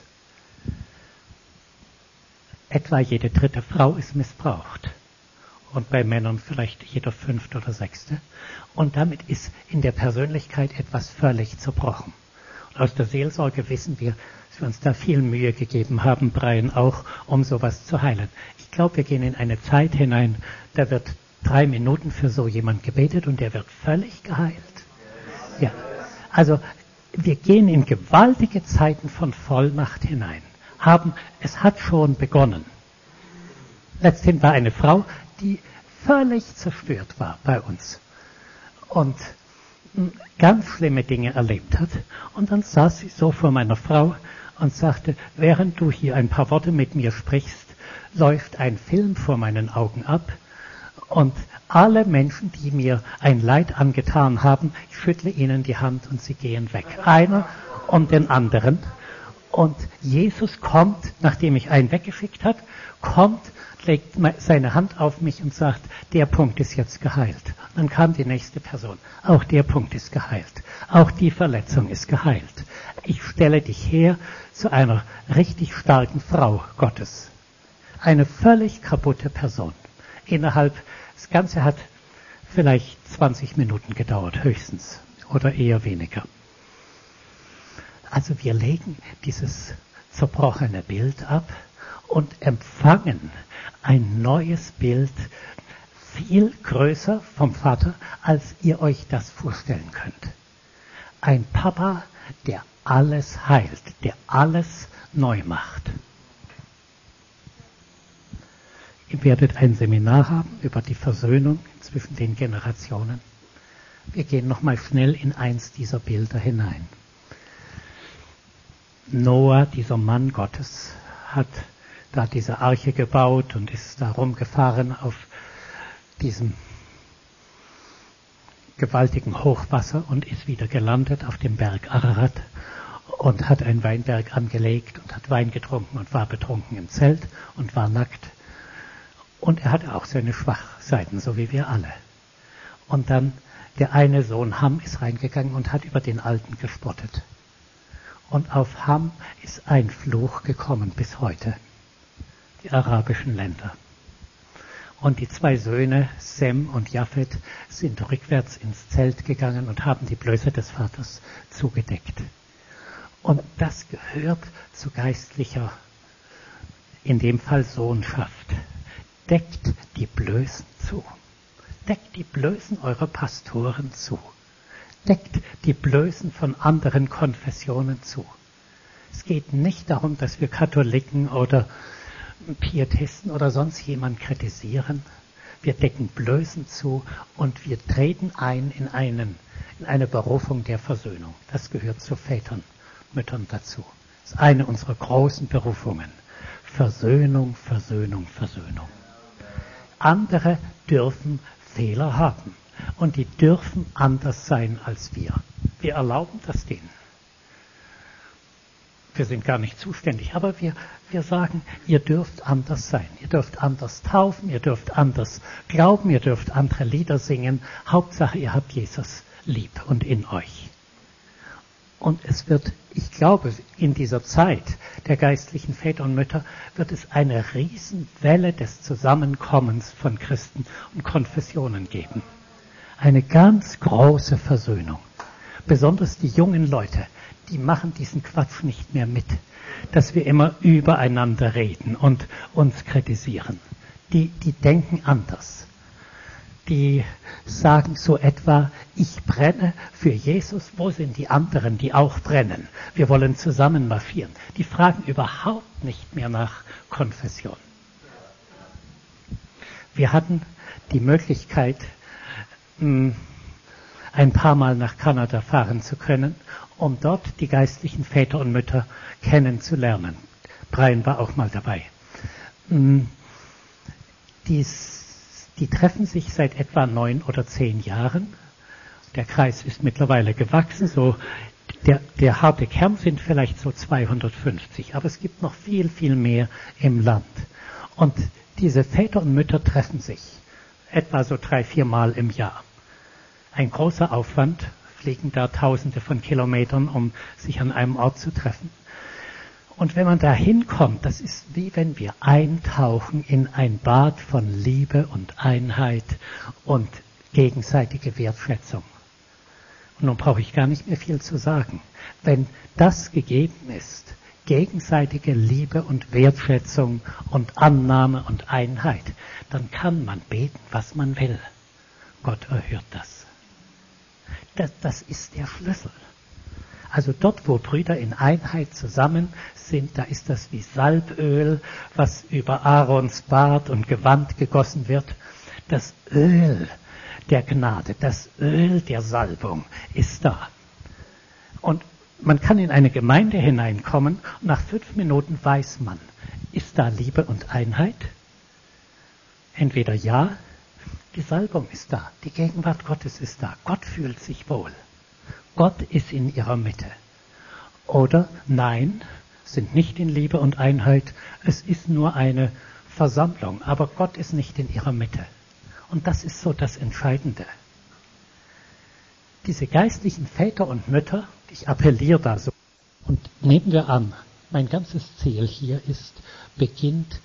Etwa jede dritte Frau ist missbraucht. Und bei Männern vielleicht jeder fünfte oder sechste. Und damit ist in der Persönlichkeit etwas völlig zerbrochen. Und aus der Seelsorge wissen wir, dass wir uns da viel Mühe gegeben haben, Brian auch, um sowas zu heilen. Ich glaube, wir gehen in eine Zeit hinein, da wird drei Minuten für so jemand gebetet und der wird völlig geheilt. Ja, also wir gehen in gewaltige Zeiten von Vollmacht hinein. Haben, es hat schon begonnen. Letzthin war eine Frau, die völlig zerstört war bei uns und ganz schlimme Dinge erlebt hat. Und dann saß sie so vor meiner Frau und sagte, während du hier ein paar Worte mit mir sprichst, läuft ein Film vor meinen Augen ab. Und alle Menschen, die mir ein Leid angetan haben, ich schüttle ihnen die Hand und sie gehen weg. Einer um den anderen. Und Jesus kommt, nachdem ich einen weggeschickt habe, kommt, legt seine Hand auf mich und sagt, der Punkt ist jetzt geheilt. Und dann kam die nächste Person. Auch der Punkt ist geheilt. Auch die Verletzung ist geheilt. Ich stelle dich her zu einer richtig starken Frau Gottes. Eine völlig kaputte Person. Innerhalb Das Ganze hat vielleicht zwanzig Minuten gedauert, höchstens, oder eher weniger. Also wir legen dieses zerbrochene Bild ab und empfangen ein neues Bild, viel größer vom Vater, als ihr euch das vorstellen könnt. Ein Papa, der alles heilt, der alles neu macht. Ihr werdet ein Seminar haben über die Versöhnung zwischen den Generationen. Wir gehen nochmal schnell in eins dieser Bilder hinein. Noah, dieser Mann Gottes, hat da diese Arche gebaut und ist da rumgefahren auf diesem gewaltigen Hochwasser und ist wieder gelandet auf dem Berg Ararat und hat einen Weinberg angelegt und hat Wein getrunken und war betrunken im Zelt und war nackt. Und er hatte auch seine Schwachseiten, so wie wir alle. Und dann der eine Sohn Ham ist reingegangen und hat über den Alten gespottet. Und auf Ham ist ein Fluch gekommen bis heute. Die arabischen Länder. Und die zwei Söhne, Sem und Japhet, sind rückwärts ins Zelt gegangen und haben die Blöße des Vaters zugedeckt. Und das gehört zu geistlicher, in dem Fall Sohnschaft. Deckt die Blößen zu. Deckt die Blößen eurer Pastoren zu. Deckt die Blößen von anderen Konfessionen zu. Es geht nicht darum, dass wir Katholiken oder Pietisten oder sonst jemand kritisieren. Wir decken Blößen zu und wir treten ein in, einen, in eine Berufung der Versöhnung. Das gehört zu Vätern, Müttern dazu. Das ist eine unserer großen Berufungen. Versöhnung, Versöhnung, Versöhnung. Andere dürfen Fehler haben und die dürfen anders sein als wir. Wir erlauben das denen. Wir sind gar nicht zuständig, aber wir, wir sagen, ihr dürft anders sein. Ihr dürft anders taufen, ihr dürft anders glauben, ihr dürft andere Lieder singen. Hauptsache, ihr habt Jesus lieb und in euch. Und es wird, ich glaube, in dieser Zeit der geistlichen Väter und Mütter wird es eine Riesenwelle des Zusammenkommens von Christen und Konfessionen geben. Eine ganz große Versöhnung. Besonders die jungen Leute, die machen diesen Quatsch nicht mehr mit, dass wir immer übereinander reden und uns kritisieren. Die, die denken anders. Die sagen so etwa, ich brenne für Jesus, wo sind die anderen, die auch brennen? Wir wollen zusammen marschieren. Die fragen überhaupt nicht mehr nach Konfession. Wir hatten die Möglichkeit, ein paar Mal nach Kanada fahren zu können, um dort die geistlichen Väter und Mütter kennenzulernen. Brian war auch mal dabei. Dies Die treffen sich seit etwa neun oder zehn Jahren. Der Kreis ist mittlerweile gewachsen. So der, der harte Kern sind vielleicht so zweihundertfünfzig, aber es gibt noch viel, viel mehr im Land. Und diese Väter und Mütter treffen sich etwa so drei, vier Mal im Jahr. Ein großer Aufwand, fliegen da Tausende von Kilometern, um sich an einem Ort zu treffen. Und wenn man da hinkommt, das ist wie wenn wir eintauchen in ein Bad von Liebe und Einheit und gegenseitige Wertschätzung. Und nun brauche ich gar nicht mehr viel zu sagen. Wenn das gegeben ist, gegenseitige Liebe und Wertschätzung und Annahme und Einheit, dann kann man beten, was man will. Gott erhört das. Das, das ist der Schlüssel. Also dort, wo Brüder in Einheit zusammen sind, da ist das wie Salböl, was über Aarons Bart und Gewand gegossen wird. Das Öl der Gnade, das Öl der Salbung ist da. Und man kann in eine Gemeinde hineinkommen und nach fünf Minuten weiß man, ist da Liebe und Einheit? Entweder ja, die Salbung ist da, die Gegenwart Gottes ist da, Gott fühlt sich wohl. Gott ist in ihrer Mitte. Oder nein, sind nicht in Liebe und Einheit, es ist nur eine Versammlung, aber Gott ist nicht in ihrer Mitte. Und das ist so das Entscheidende. Diese geistlichen Väter und Mütter, ich appelliere da so, und nehmen wir an, mein ganzes Ziel hier ist, beginnt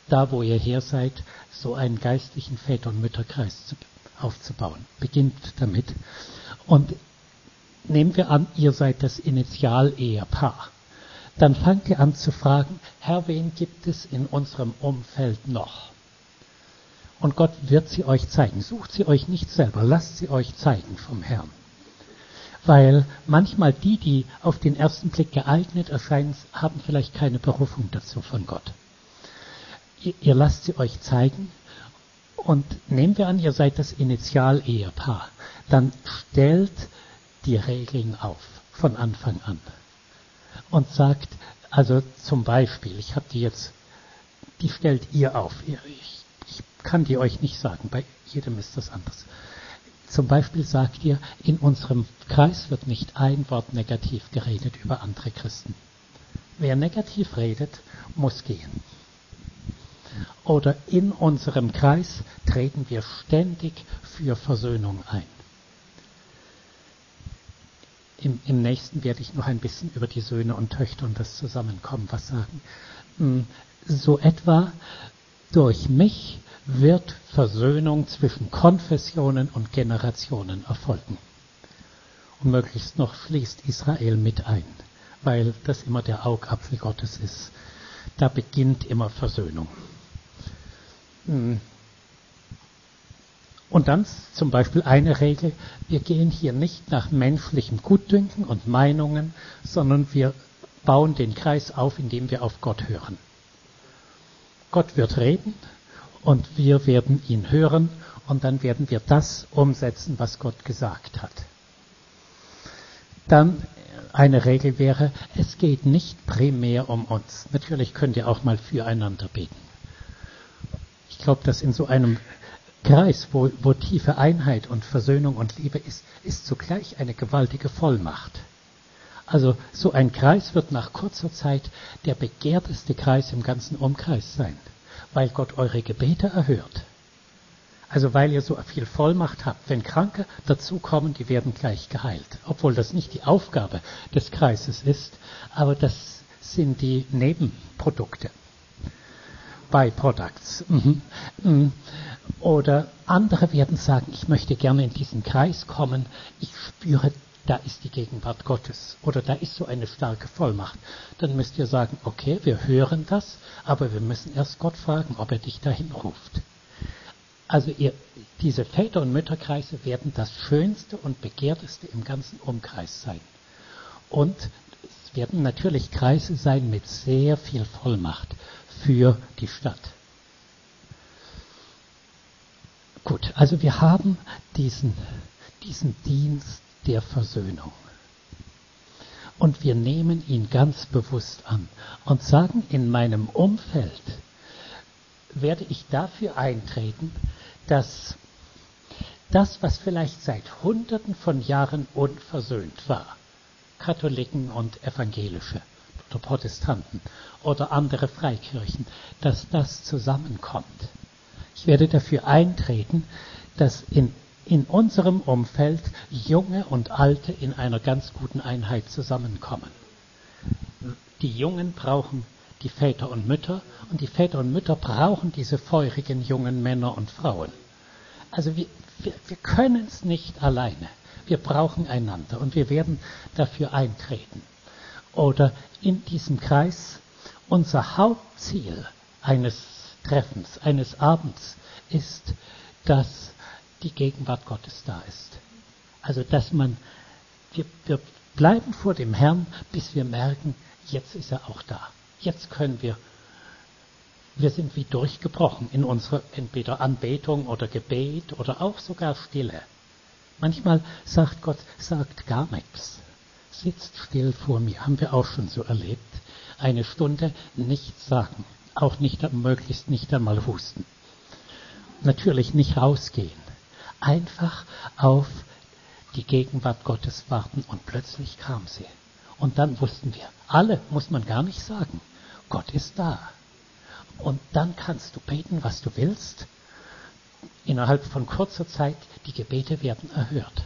da wo ihr her seid, so einen geistlichen Väter- und Mütterkreis zu, aufzubauen. Beginnt damit. Und nehmen wir an, ihr seid das Initial-Ehepaar. Dann fangt ihr an zu fragen, Herr, wen gibt es in unserem Umfeld noch? Und Gott wird sie euch zeigen. Sucht sie euch nicht selber, lasst sie euch zeigen vom Herrn. Weil manchmal die, die auf den ersten Blick geeignet erscheinen, haben vielleicht keine Berufung dazu von Gott. Ihr, ihr lasst sie euch zeigen und nehmen wir an, ihr seid das Initial-Ehepaar. Dann stellt die Regeln auf von Anfang an und sagt, also zum Beispiel, ich habe die jetzt, die stellt ihr auf. Ich, ich kann die euch nicht sagen, bei jedem ist das anders. Zum Beispiel sagt ihr, in unserem Kreis wird nicht ein Wort negativ geredet über andere Christen. Wer negativ redet, muss gehen. Oder in unserem Kreis treten wir ständig für Versöhnung ein. Im, im nächsten werde ich noch ein bisschen über die Söhne und Töchter und das Zusammenkommen was sagen. So etwa durch mich wird Versöhnung zwischen Konfessionen und Generationen erfolgen. Und möglichst noch schließt Israel mit ein, weil das immer der Augapfel Gottes ist. Da beginnt immer Versöhnung. Und dann zum Beispiel eine Regel, wir gehen hier nicht nach menschlichem Gutdünken und Meinungen, sondern wir bauen den Kreis auf, indem wir auf Gott hören. Gott wird reden und wir werden ihn hören und dann werden wir das umsetzen, was Gott gesagt hat. Dann eine Regel wäre, es geht nicht primär um uns. Natürlich könnt ihr auch mal füreinander beten. Ich glaube, dass in so einem Kreis, wo, wo tiefe Einheit und Versöhnung und Liebe ist, ist zugleich eine gewaltige Vollmacht. Also so ein Kreis wird nach kurzer Zeit der begehrteste Kreis im ganzen Umkreis sein, weil Gott eure Gebete erhört. Also weil ihr so viel Vollmacht habt. Wenn Kranke dazukommen, die werden gleich geheilt. Obwohl das nicht die Aufgabe des Kreises ist, aber das sind die Nebenprodukte. Byproducts. Mhm. Mhm. Oder andere werden sagen, ich möchte gerne in diesen Kreis kommen, ich spüre, da ist die Gegenwart Gottes oder da ist so eine starke Vollmacht. Dann müsst ihr sagen, okay, wir hören das, aber wir müssen erst Gott fragen, ob er dich dahin ruft. Also ihr, diese Väter- und Mütterkreise werden das schönste und begehrteste im ganzen Umkreis sein. Und es werden natürlich Kreise sein mit sehr viel Vollmacht für die Stadt. Gut, also wir haben diesen, diesen Dienst der Versöhnung. Und wir nehmen ihn ganz bewusst an und sagen, in meinem Umfeld werde ich dafür eintreten, dass das, was vielleicht seit Hunderten von Jahren unversöhnt war, Katholiken und Evangelische oder Protestanten oder andere Freikirchen, dass das zusammenkommt. Ich werde dafür eintreten, dass in, in unserem Umfeld Junge und Alte in einer ganz guten Einheit zusammenkommen. Die Jungen brauchen die Väter und Mütter und die Väter und Mütter brauchen diese feurigen jungen Männer und Frauen. Also wir, wir, wir können es nicht alleine. Wir brauchen einander und wir werden dafür eintreten. Oder in diesem Kreis, unser Hauptziel eines Treffens, eines Abends ist, dass die Gegenwart Gottes da ist. Also dass man, wir, wir bleiben vor dem Herrn, bis wir merken, jetzt ist er auch da. Jetzt können wir, wir sind wie durchgebrochen in unserer entweder Anbetung oder Gebet oder auch sogar Stille. Manchmal sagt Gott, sagt gar nichts. Sitzt still vor mir, haben wir auch schon so erlebt. Eine Stunde nichts sagen, auch nicht, möglichst nicht einmal husten. Natürlich nicht rausgehen. Einfach auf die Gegenwart Gottes warten und plötzlich kam sie. Und dann wussten wir, alle muss man gar nicht sagen, Gott ist da. Und dann kannst du beten, was du willst. Innerhalb von kurzer Zeit, die Gebete werden erhört.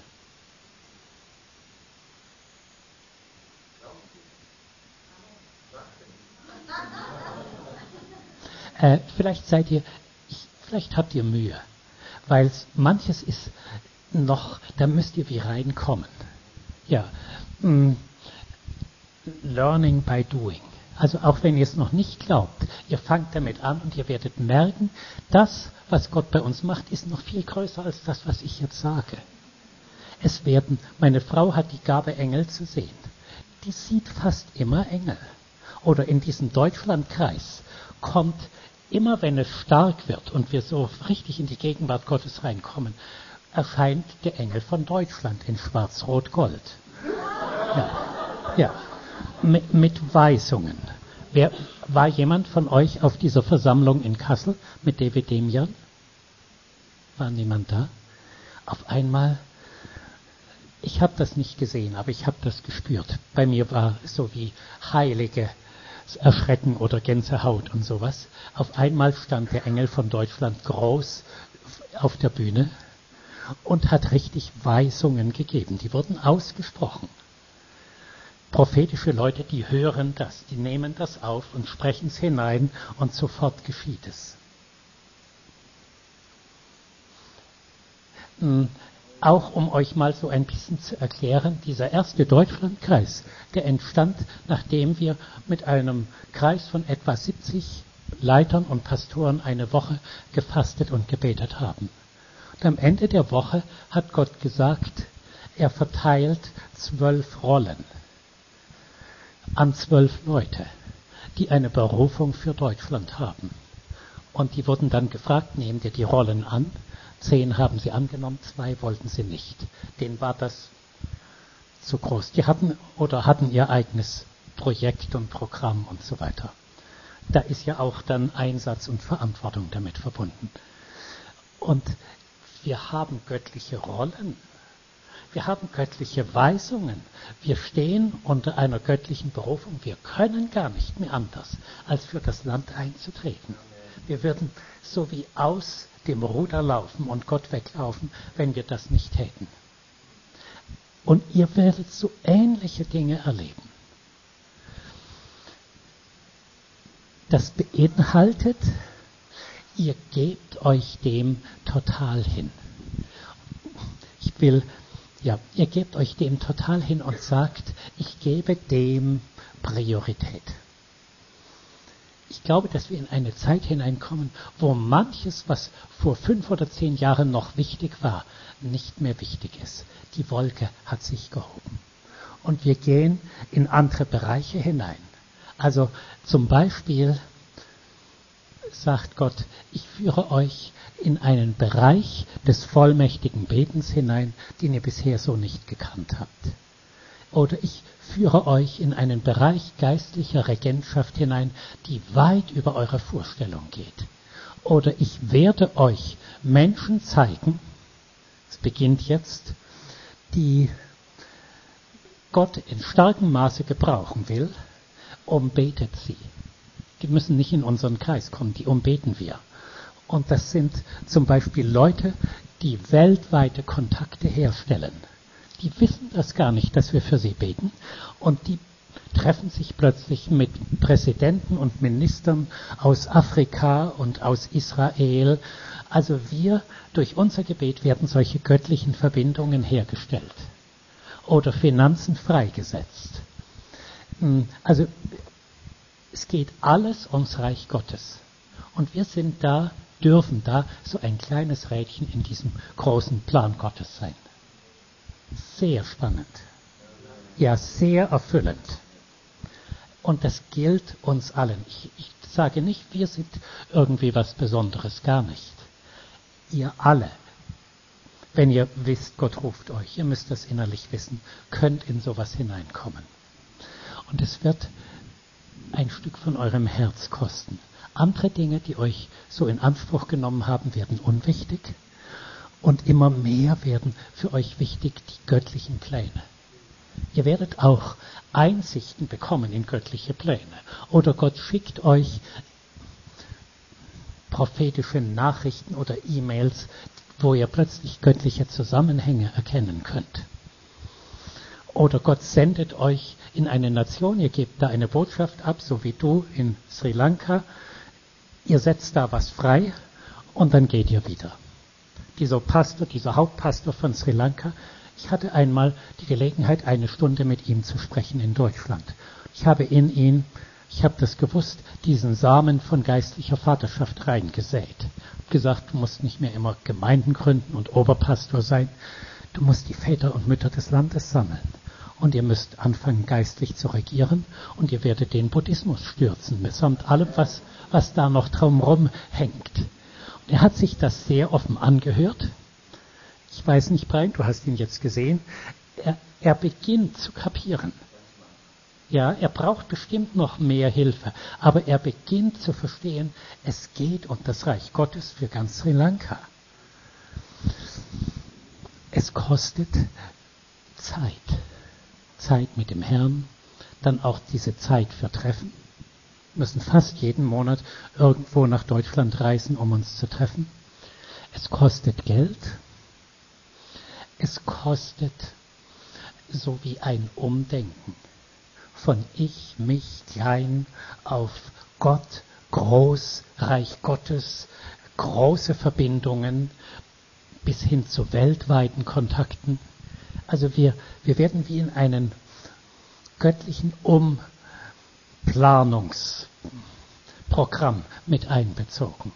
Äh, vielleicht seid ihr, ich, vielleicht habt ihr Mühe, weil manches ist noch, da müsst ihr wie reinkommen. Ja, mh, learning by doing. Also auch wenn ihr es noch nicht glaubt, ihr fangt damit an und ihr werdet merken, das, was Gott bei uns macht, ist noch viel größer als das, was ich jetzt sage. Es werden, meine Frau hat die Gabe, Engel zu sehen. Die sieht fast immer Engel. Oder in diesem Deutschlandkreis kommt, immer wenn es stark wird und wir so richtig in die Gegenwart Gottes reinkommen, erscheint der Engel von Deutschland in Schwarz-Rot-Gold. Ja, ja. Mit, mit Weisungen. Wer, war jemand von euch auf dieser Versammlung in Kassel mit David Demian? War niemand da? Auf einmal, ich habe das nicht gesehen, aber ich habe das gespürt. Bei mir war es so wie heilige Erschrecken oder Gänsehaut und sowas. Auf einmal stand der Engel von Deutschland groß auf der Bühne und hat richtig Weisungen gegeben. Die wurden ausgesprochen. Prophetische Leute, die hören das, die nehmen das auf und sprechen es hinein und sofort geschieht es. Auch um euch mal so ein bisschen zu erklären, dieser erste Deutschlandkreis, der entstand, nachdem wir mit einem Kreis von etwa siebzig Leitern und Pastoren eine Woche gefastet und gebetet haben. Und am Ende der Woche hat Gott gesagt, er verteilt zwölf Rollen an zwölf Leute, die eine Berufung für Deutschland haben. Und die wurden dann gefragt, nehmt ihr die Rollen an? Zehn haben sie angenommen, zwei wollten sie nicht. Denen war das zu groß. Die hatten oder hatten ihr eigenes Projekt und Programm und so weiter. Da ist ja auch dann Einsatz und Verantwortung damit verbunden. Und wir haben göttliche Rollen. Wir haben göttliche Weisungen. Wir stehen unter einer göttlichen Berufung. Wir können gar nicht mehr anders, als für das Land einzutreten. Wir würden so wie aus dem Ruder laufen und Gott weglaufen, wenn wir das nicht täten. Und ihr werdet so ähnliche Dinge erleben. Das beinhaltet, ihr gebt euch dem total hin. Ich will Ja, ihr gebt euch dem total hin und sagt, ich gebe dem Priorität. Ich glaube, dass wir in eine Zeit hineinkommen, wo manches, was vor fünf oder zehn Jahren noch wichtig war, nicht mehr wichtig ist. Die Wolke hat sich gehoben. Und wir gehen in andere Bereiche hinein. Also zum Beispiel sagt Gott, ich führe euch in einen Bereich des vollmächtigen Betens hinein, den ihr bisher so nicht gekannt habt. Oder ich führe euch in einen Bereich geistlicher Regentschaft hinein, die weit über eure Vorstellung geht. Oder ich werde euch Menschen zeigen, es beginnt jetzt, die Gott in starkem Maße gebrauchen will, umbetet sie. Die müssen nicht in unseren Kreis kommen, die umbeten wir. Und das sind zum Beispiel Leute, die weltweite Kontakte herstellen. Die wissen das gar nicht, dass wir für sie beten. Und die treffen sich plötzlich mit Präsidenten und Ministern aus Afrika und aus Israel. Also wir, durch unser Gebet werden solche göttlichen Verbindungen hergestellt. Oder Finanzen freigesetzt. Also es geht alles ums Reich Gottes. Und wir sind da, dürfen da so ein kleines Rädchen in diesem großen Plan Gottes sein. Sehr spannend. Ja, sehr erfüllend. Und das gilt uns allen. Ich, ich sage nicht, wir sind irgendwie was Besonderes, gar nicht. Ihr alle, wenn ihr wisst, Gott ruft euch, ihr müsst das innerlich wissen, könnt in sowas hineinkommen. Und es wird ein Stück von eurem Herz kosten. Andere Dinge, die euch so in Anspruch genommen haben, werden unwichtig. Und immer mehr werden für euch wichtig die göttlichen Pläne. Ihr werdet auch Einsichten bekommen in göttliche Pläne. Oder Gott schickt euch prophetische Nachrichten oder E-Mails, wo ihr plötzlich göttliche Zusammenhänge erkennen könnt. Oder Gott sendet euch in eine Nation, ihr gebt da eine Botschaft ab, so wie du in Sri Lanka. ihr setzt da was frei und dann geht ihr wieder. Dieser Pastor, dieser Hauptpastor von Sri Lanka, ich hatte einmal die Gelegenheit, eine Stunde mit ihm zu sprechen in Deutschland. Ich habe in ihn, ich habe das gewusst, diesen Samen von geistlicher Vaterschaft reingesät. Ich habe gesagt, du musst nicht mehr immer Gemeinden gründen und Oberpastor sein. Du musst die Väter und Mütter des Landes sammeln. Und ihr müsst anfangen, geistlich zu regieren. Und ihr werdet den Buddhismus stürzen, mitsamt allem, was, was da noch drumherum hängt. Und er hat sich das sehr offen angehört. Ich weiß nicht, Brian, du hast ihn jetzt gesehen. Er, er beginnt zu kapieren. Ja, er braucht bestimmt noch mehr Hilfe. Aber er beginnt zu verstehen, es geht um das Reich Gottes für ganz Sri Lanka. Es kostet Zeit. Zeit mit dem Herrn, dann auch diese Zeit für Treffen. Wir müssen fast jeden Monat irgendwo nach Deutschland reisen, um uns zu treffen. Es kostet Geld. Es kostet so wie ein Umdenken von ich, mich, klein auf Gott, groß, Reich Gottes, große Verbindungen bis hin zu weltweiten Kontakten. Also wir, wir werden wie in einen göttlichen Umplanungsprogramm mit einbezogen.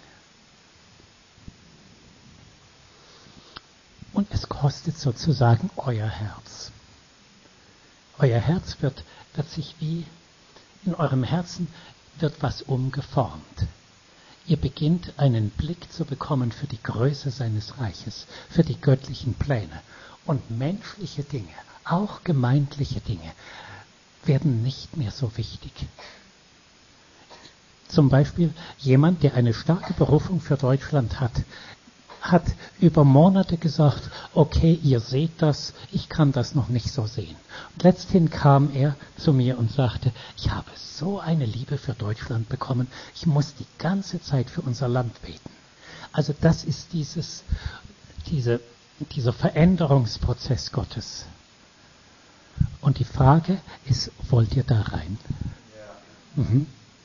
Und es kostet sozusagen euer Herz. Euer Herz wird, wird sich wie, in eurem Herzen wird was umgeformt. Ihr beginnt einen Blick zu bekommen für die Größe seines Reiches, für die göttlichen Pläne. Und menschliche Dinge, auch gemeindliche Dinge, werden nicht mehr so wichtig. Zum Beispiel jemand, der eine starke Berufung für Deutschland hat, hat über Monate gesagt, okay, ihr seht das, ich kann das noch nicht so sehen. Und letzthin kam er zu mir und sagte, ich habe so eine Liebe für Deutschland bekommen, ich muss die ganze Zeit für unser Land beten. Also das ist dieses, diese, dieser Veränderungsprozess Gottes. Und die Frage ist, wollt ihr da rein? Ja. Mhm.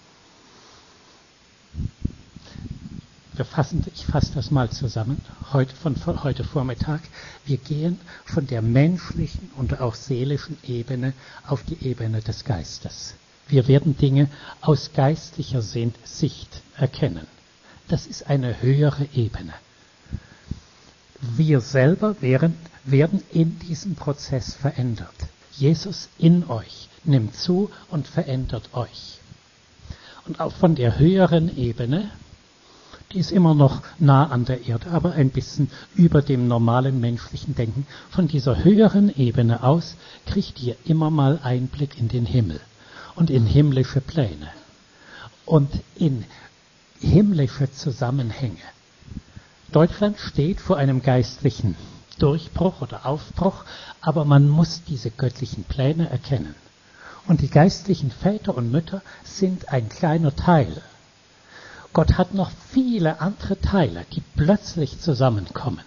Wir fassen, ich fasse das mal zusammen, heute, von, von heute Vormittag. Wir gehen von der menschlichen und auch seelischen Ebene auf die Ebene des Geistes. Wir werden Dinge aus geistlicher Sicht erkennen. Das ist eine höhere Ebene. Wir selber werden, werden in diesem Prozess verändert. Jesus in euch nimmt zu und verändert euch. Und auch von der höheren Ebene, die ist immer noch nah an der Erde, aber ein bisschen über dem normalen menschlichen Denken. Von dieser höheren Ebene aus kriegt ihr immer mal Einblick in den Himmel und in himmlische Pläne und in himmlische Zusammenhänge. Deutschland steht vor einem geistlichen Durchbruch oder Aufbruch, aber man muss diese göttlichen Pläne erkennen. Und die geistlichen Väter und Mütter sind ein kleiner Teil. Gott hat noch viele andere Teile, die plötzlich zusammenkommen.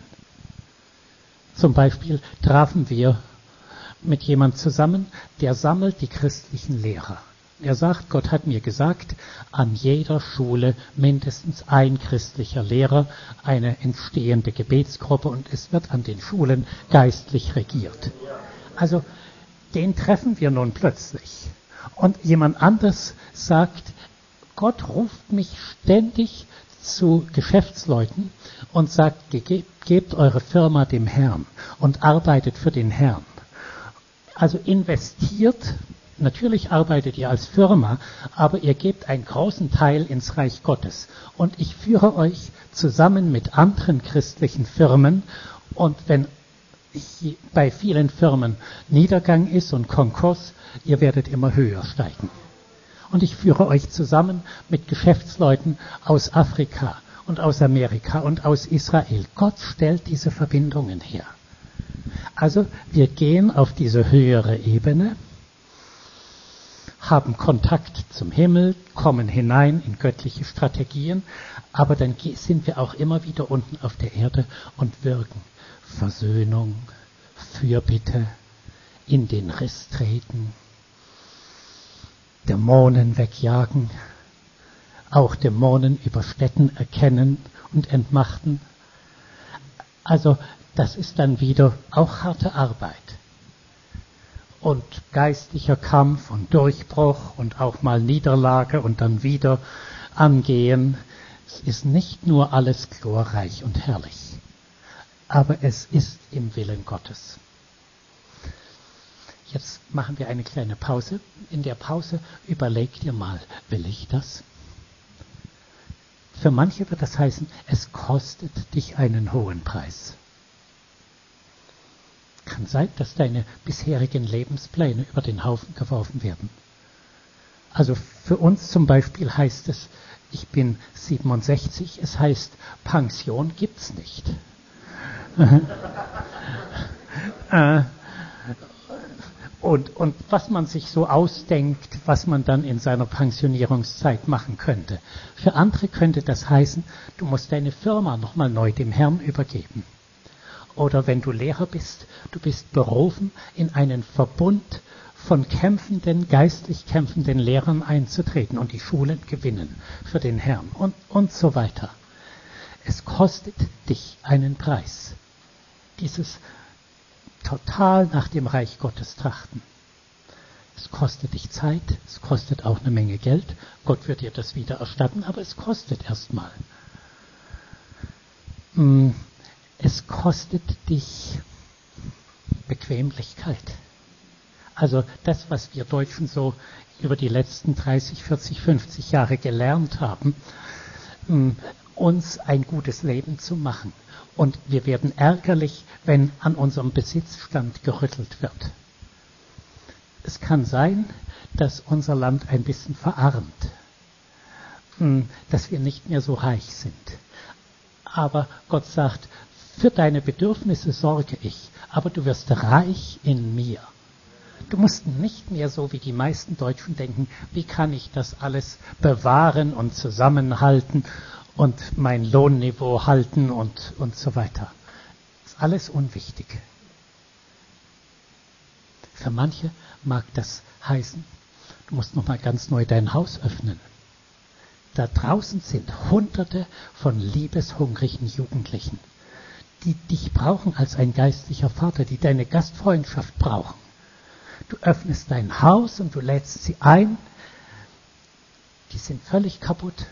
Zum Beispiel trafen wir mit jemand zusammen, der sammelt die christlichen Lehrer. Er sagt, Gott hat mir gesagt, an jeder Schule mindestens ein christlicher Lehrer, eine entstehende Gebetsgruppe und es wird an den Schulen geistlich regiert. Also den treffen wir nun plötzlich. Und jemand anderes sagt, Gott ruft mich ständig zu Geschäftsleuten und sagt, ge- gebt eure Firma dem Herrn und arbeitet für den Herrn. Also investiert, natürlich arbeitet ihr als Firma, aber ihr gebt einen großen Teil ins Reich Gottes. Und ich führe euch zusammen mit anderen christlichen Firmen und wenn bei vielen Firmen Niedergang ist und Konkurs, ihr werdet immer höher steigen. Und ich führe euch zusammen mit Geschäftsleuten aus Afrika und aus Amerika und aus Israel. Gott stellt diese Verbindungen her. Also wir gehen auf diese höhere Ebene, haben Kontakt zum Himmel, kommen hinein in göttliche Strategien, aber dann sind wir auch immer wieder unten auf der Erde und wirken Versöhnung, Fürbitte, in den Riss treten, Dämonen wegjagen, auch Dämonen über Städten erkennen und entmachten. Also das ist dann wieder auch harte Arbeit. Und geistlicher Kampf und Durchbruch und auch mal Niederlage und dann wieder angehen. Es ist nicht nur alles glorreich und herrlich, aber es ist im Willen Gottes. Jetzt machen wir eine kleine Pause. In der Pause überlegt ihr mal, will ich das? Für manche wird das heißen, es kostet dich einen hohen Preis. Kann sein, dass deine bisherigen Lebenspläne über den Haufen geworfen werden. Also für uns zum Beispiel heißt es, ich bin siebenundsechzig, es heißt, Pension gibt's nicht. äh, und, und was man sich so ausdenkt, was man dann in seiner Pensionierungszeit machen könnte. Für andere könnte das heißen, du musst deine Firma nochmal neu dem Herrn übergeben. Oder wenn du Lehrer bist, du bist berufen, in einen Verbund von kämpfenden, geistlich kämpfenden Lehrern einzutreten und die Schulen gewinnen für den Herrn und, und so weiter. Es kostet dich einen Preis. Dieses total nach dem Reich Gottes trachten. Es kostet dich Zeit, es kostet auch eine Menge Geld. Gott wird dir das wieder erstatten, aber es kostet erstmal. Es kostet dich Bequemlichkeit. Also das, was wir Deutschen so über die letzten dreißig, vierzig, fünfzig Jahre gelernt haben, uns ein gutes Leben zu machen. Und wir werden ärgerlich, wenn an unserem Besitzstand gerüttelt wird. Es kann sein, dass unser Land ein bisschen verarmt, dass wir nicht mehr so reich sind. Aber Gott sagt, für deine Bedürfnisse sorge ich, aber du wirst reich in mir. Du musst nicht mehr so wie die meisten Deutschen denken, wie kann ich das alles bewahren und zusammenhalten und mein Lohnniveau halten und, und so weiter. Das ist alles unwichtig. Für manche mag das heißen, du musst nochmal ganz neu dein Haus öffnen. Da draußen sind Hunderte von liebeshungrigen Jugendlichen, die dich brauchen als ein geistlicher Vater, die deine Gastfreundschaft brauchen. Du öffnest dein Haus und du lädst sie ein. Die sind völlig kaputt.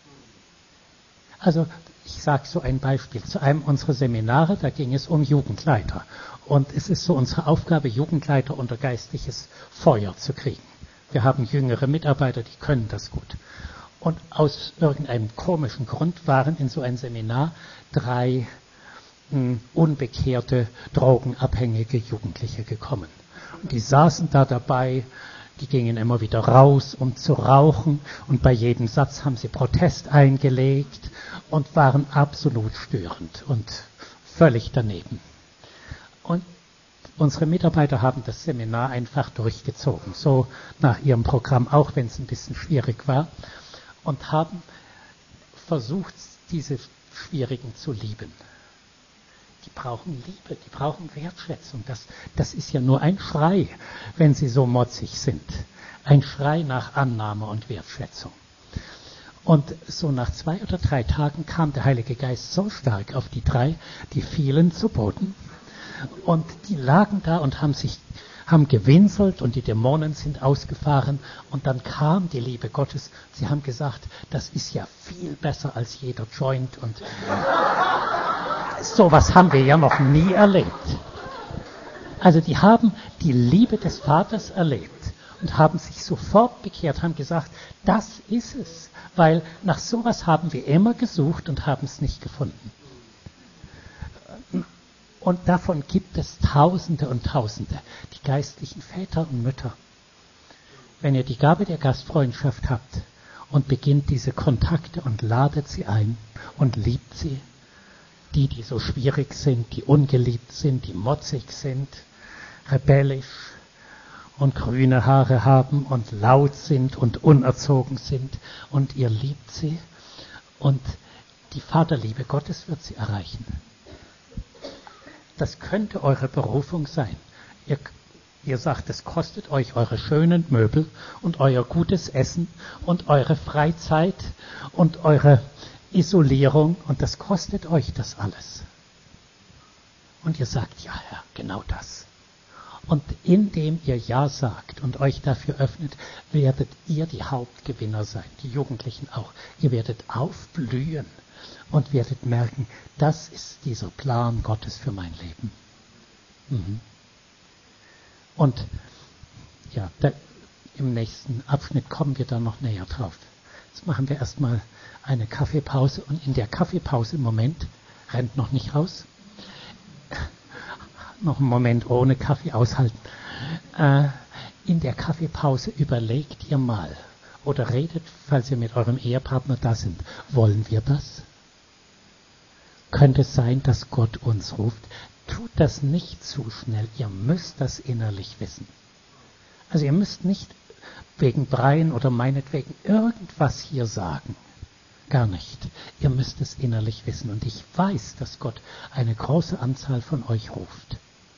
Also ich sage so ein Beispiel. Zu einem unserer Seminare, da ging es um Jugendleiter. Und es ist so unsere Aufgabe, Jugendleiter unter geistliches Feuer zu kriegen. Wir haben jüngere Mitarbeiter, die können das gut. Und aus irgendeinem komischen Grund waren in so ein Seminar drei mh, unbekehrte, drogenabhängige Jugendliche gekommen. Und die saßen da dabei, die gingen immer wieder raus, um zu rauchen. Und bei jedem Satz haben sie Protest eingelegt und waren absolut störend und völlig daneben. Und unsere Mitarbeiter haben das Seminar einfach durchgezogen, so nach ihrem Programm, auch wenn es ein bisschen schwierig war. Und haben versucht, diese Schwierigen zu lieben. Die brauchen Liebe, die brauchen Wertschätzung. Das, das ist ja nur ein Schrei, wenn sie so motzig sind. Ein Schrei nach Annahme und Wertschätzung. Und so nach zwei oder drei Tagen kam der Heilige Geist so stark auf die drei, die fielen zu Boden. Und die lagen da und haben sich haben gewinselt und die Dämonen sind ausgefahren und dann kam die Liebe Gottes. Sie haben gesagt, das ist ja viel besser als jeder Joint und sowas haben wir ja noch nie erlebt. Also die haben die Liebe des Vaters erlebt und haben sich sofort bekehrt, haben gesagt, das ist es, weil nach sowas haben wir immer gesucht und haben es nicht gefunden. Und davon gibt es Tausende und Tausende, die geistlichen Väter und Mütter. Wenn ihr die Gabe der Gastfreundschaft habt und beginnt diese Kontakte und ladet sie ein und liebt sie, die, die so schwierig sind, die ungeliebt sind, die motzig sind, rebellisch und grüne Haare haben und laut sind und unerzogen sind und ihr liebt sie und die Vaterliebe Gottes wird sie erreichen. Das könnte eure Berufung sein. Ihr, Ihr sagt, es kostet euch eure schönen Möbel und euer gutes Essen und eure Freizeit und eure Isolierung und das kostet euch das alles. Und ihr sagt, ja Herr, genau das. Und indem ihr Ja sagt und euch dafür öffnet, werdet ihr die Hauptgewinner sein, die Jugendlichen auch. Ihr werdet aufblühen und werdet merken, das ist dieser Plan Gottes für mein Leben. Mhm. Und ja, da, im nächsten Abschnitt kommen wir dann noch näher drauf. Jetzt machen wir erstmal eine Kaffeepause und in der Kaffeepause im Moment, rennt noch nicht raus, noch einen Moment ohne Kaffee aushalten. Äh, in der Kaffeepause überlegt ihr mal oder redet, falls ihr mit eurem Ehepartner da sind, wollen wir das? Könnte es sein, dass Gott uns ruft? Tut das nicht zu schnell, ihr müsst das innerlich wissen. Also ihr müsst nicht wegen Brian oder meinetwegen irgendwas hier sagen. Gar nicht. Ihr müsst es innerlich wissen. Und ich weiß, dass Gott eine große Anzahl von euch ruft.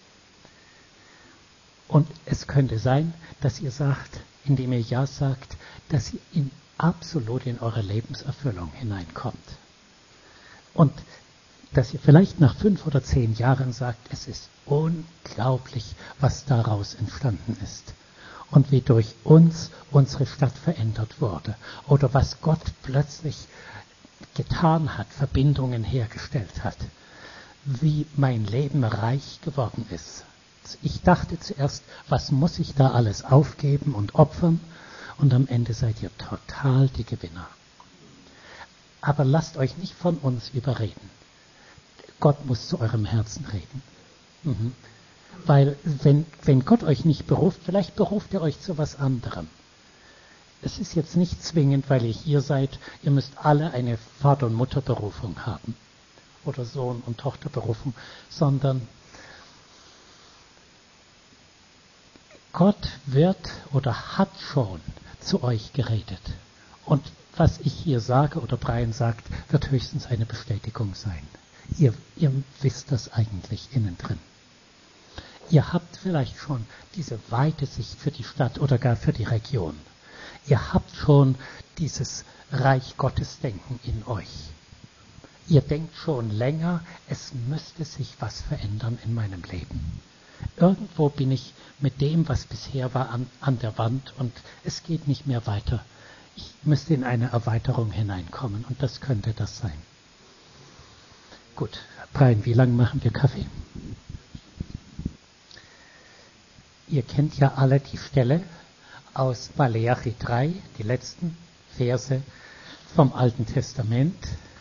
Und es könnte sein, dass ihr sagt, indem ihr Ja sagt, dass ihr in absolut in eure Lebenserfüllung hineinkommt. Und dass ihr vielleicht nach fünf oder zehn Jahren sagt, es ist unglaublich, was daraus entstanden ist. Und wie durch uns unsere Stadt verändert wurde. Oder was Gott plötzlich getan hat, Verbindungen hergestellt hat. Wie mein Leben reich geworden ist. Ich dachte zuerst, was muss ich da alles aufgeben und opfern? Und am Ende seid ihr total die Gewinner. Aber lasst euch nicht von uns überreden. Gott muss zu eurem Herzen reden. Mhm. Weil wenn, wenn Gott euch nicht beruft, vielleicht beruft er euch zu was anderem. Es ist jetzt nicht zwingend, weil ihr hier seid, ihr müsst alle eine Vater- und Mutterberufung haben. Oder Sohn- und Tochterberufung. Sondern Gott wird oder hat schon zu euch geredet. Und was ich hier sage oder Brian sagt, wird höchstens eine Bestätigung sein. Ihr, ihr wisst das eigentlich innen drin. Ihr habt vielleicht schon diese weite Sicht für die Stadt oder gar für die Region. Ihr habt schon dieses Reich Gottes Denken in euch. Ihr denkt schon länger, es müsste sich was verändern in meinem Leben. Irgendwo bin ich mit dem, was bisher war, an, an der Wand und es geht nicht mehr weiter. Ich müsste in eine Erweiterung hineinkommen und das könnte das sein. Gut, Brian, wie lange machen wir Kaffee? Ihr kennt ja alle die Stelle aus Maleachi drei, die letzten Verse vom Alten Testament.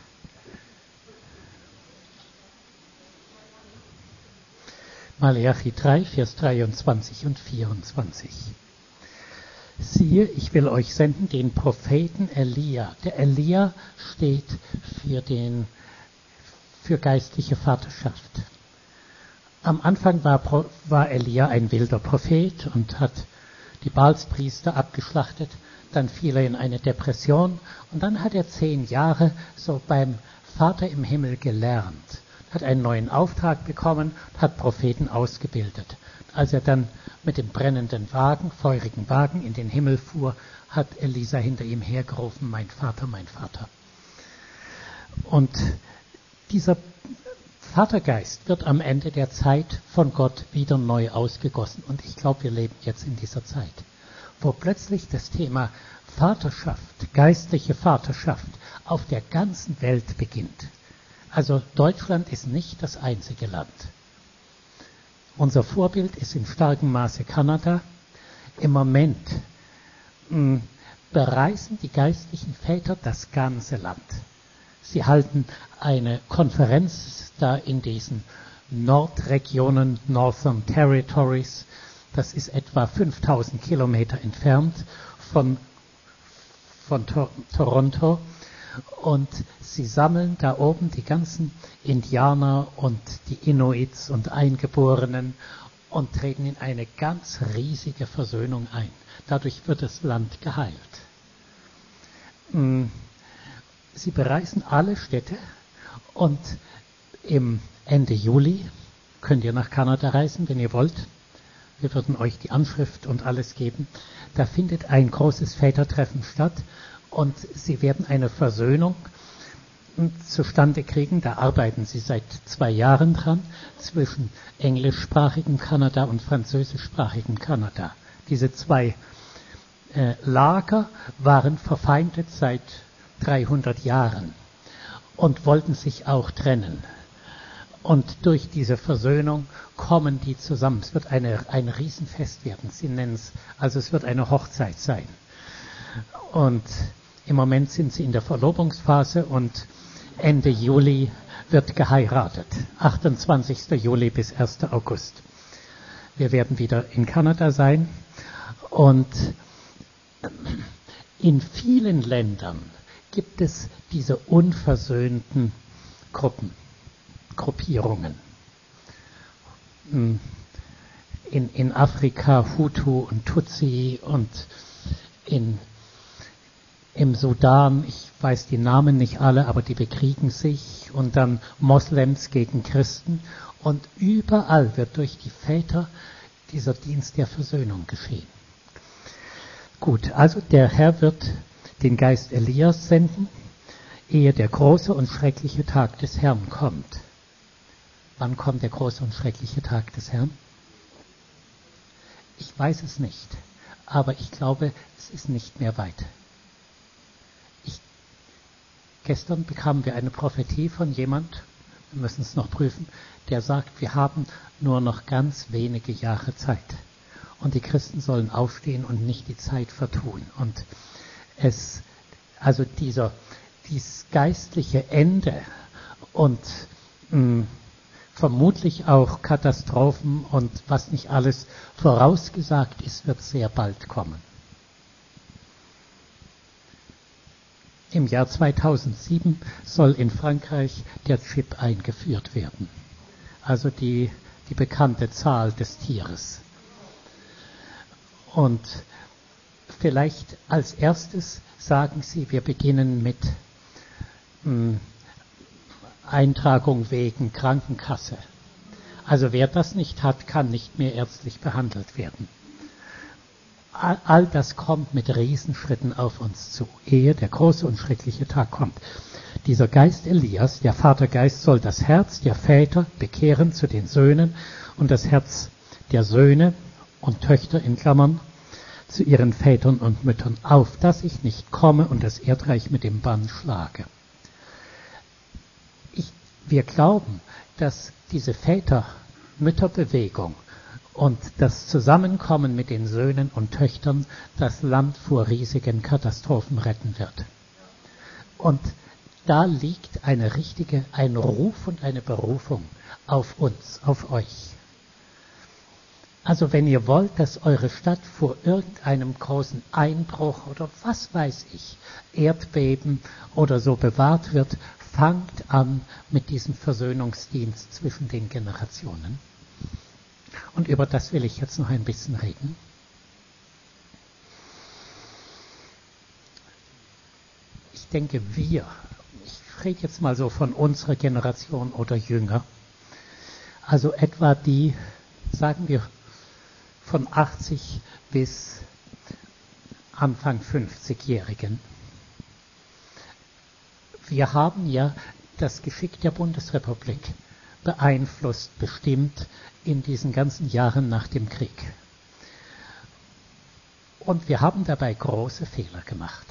Maleachi drei, Vers dreiundzwanzig und vierundzwanzig. Siehe, ich will euch senden den Propheten Elia. Der Elia steht für, den, für geistliche Vaterschaft. Am Anfang war, war Elia ein wilder Prophet und hat die Baalspriester abgeschlachtet. Dann fiel er in eine Depression und dann hat er zehn Jahre so beim Vater im Himmel gelernt. Hat einen neuen Auftrag bekommen, hat Propheten ausgebildet. Als er dann mit dem brennenden Wagen, feurigen Wagen in den Himmel fuhr, hat Elisa hinter ihm hergerufen, mein Vater, mein Vater. Und dieser Vatergeist wird am Ende der Zeit von Gott wieder neu ausgegossen. Und ich glaube, wir leben jetzt in dieser Zeit, wo plötzlich das Thema Vaterschaft, geistliche Vaterschaft auf der ganzen Welt beginnt. Also Deutschland ist nicht das einzige Land. Unser Vorbild ist in starkem Maße Kanada. Im Moment mh, bereisen die geistlichen Väter das ganze Land. Sie halten eine Konferenz da in diesen Nordregionen, Northern Territories. Das ist etwa fünftausend Kilometer entfernt von, von Tor- Toronto. Und sie sammeln da oben die ganzen Indianer und die Inuits und Eingeborenen und treten in eine ganz riesige Versöhnung ein. Dadurch wird das Land geheilt. Sie bereisen alle Städte und im Ende Juli könnt ihr nach Kanada reisen, wenn ihr wollt. wir würden euch die Anschrift und alles geben. Da findet ein großes Vätertreffen statt und sie werden eine Versöhnung zustande kriegen. Da arbeiten sie seit zwei Jahren dran, zwischen englischsprachigem Kanada und französischsprachigem Kanada. Diese zwei äh, Lager waren verfeindet seit dreihundert Jahren und wollten sich auch trennen. Und durch diese Versöhnung kommen die zusammen. Es wird eine, ein Riesenfest werden. Sie nennen es, also es wird eine Hochzeit sein. Und im Moment sind sie in der Verlobungsphase und Ende Juli wird geheiratet. achtundzwanzigster Juli bis erster August. Wir werden wieder in Kanada sein. Und in vielen Ländern gibt es diese unversöhnten Gruppen, Gruppierungen. In, in Afrika Hutu und Tutsi und in, im Sudan, ich weiß die Namen nicht alle, aber die bekriegen sich und dann Moslems gegen Christen und überall wird durch die Väter dieser Dienst der Versöhnung geschehen. Gut, also der Herr wird den Geist Elias senden, ehe der große und schreckliche Tag des Herrn kommt. Wann kommt der große und schreckliche Tag des Herrn? Ich weiß es nicht, aber ich glaube, es ist nicht mehr weit. Ich, gestern bekamen wir eine Prophetie von jemand, wir müssen es noch prüfen, der sagt, wir haben nur noch ganz wenige Jahre Zeit. Und die Christen sollen aufstehen und nicht die Zeit vertun. Und es, also dieser, dieses geistliche Ende und mh, vermutlich auch Katastrophen und was nicht alles vorausgesagt ist, wird sehr bald kommen. Im Jahr zweitausendsieben soll in Frankreich der Chip eingeführt werden. Also die, die bekannte Zahl des Tieres. Und vielleicht als erstes sagen Sie, wir beginnen mit mh, Eintragung wegen Krankenkasse. Also wer das nicht hat, kann nicht mehr ärztlich behandelt werden. All, all das kommt mit Riesenschritten auf uns zu, ehe der große und schreckliche Tag kommt. Dieser Geist Elias, der Vatergeist, soll das Herz der Väter bekehren zu den Söhnen und das Herz der Söhne und Töchter in Klammern zu ihren Vätern und Müttern, auf dass ich nicht komme und das Erdreich mit dem Bann schlage. Ich, wir glauben, dass diese Väter-Mütter-Bewegung und das Zusammenkommen mit den Söhnen und Töchtern das Land vor riesigen Katastrophen retten wird. Und da liegt eine richtige, ein Ruf und eine Berufung auf uns, auf euch. Also wenn ihr wollt, dass eure Stadt vor irgendeinem großen Einbruch oder was weiß ich, Erdbeben oder so bewahrt wird, fangt an mit diesem Versöhnungsdienst zwischen den Generationen. Und über das will ich jetzt noch ein bisschen reden. Ich denke, wir, ich rede jetzt mal so von unserer Generation oder jünger, also etwa die, sagen wir, von achtzig bis Anfang fünfzigjährigen. Wir haben ja das Geschick der Bundesrepublik beeinflusst, bestimmt in diesen ganzen Jahren nach dem Krieg. Und wir haben dabei große Fehler gemacht.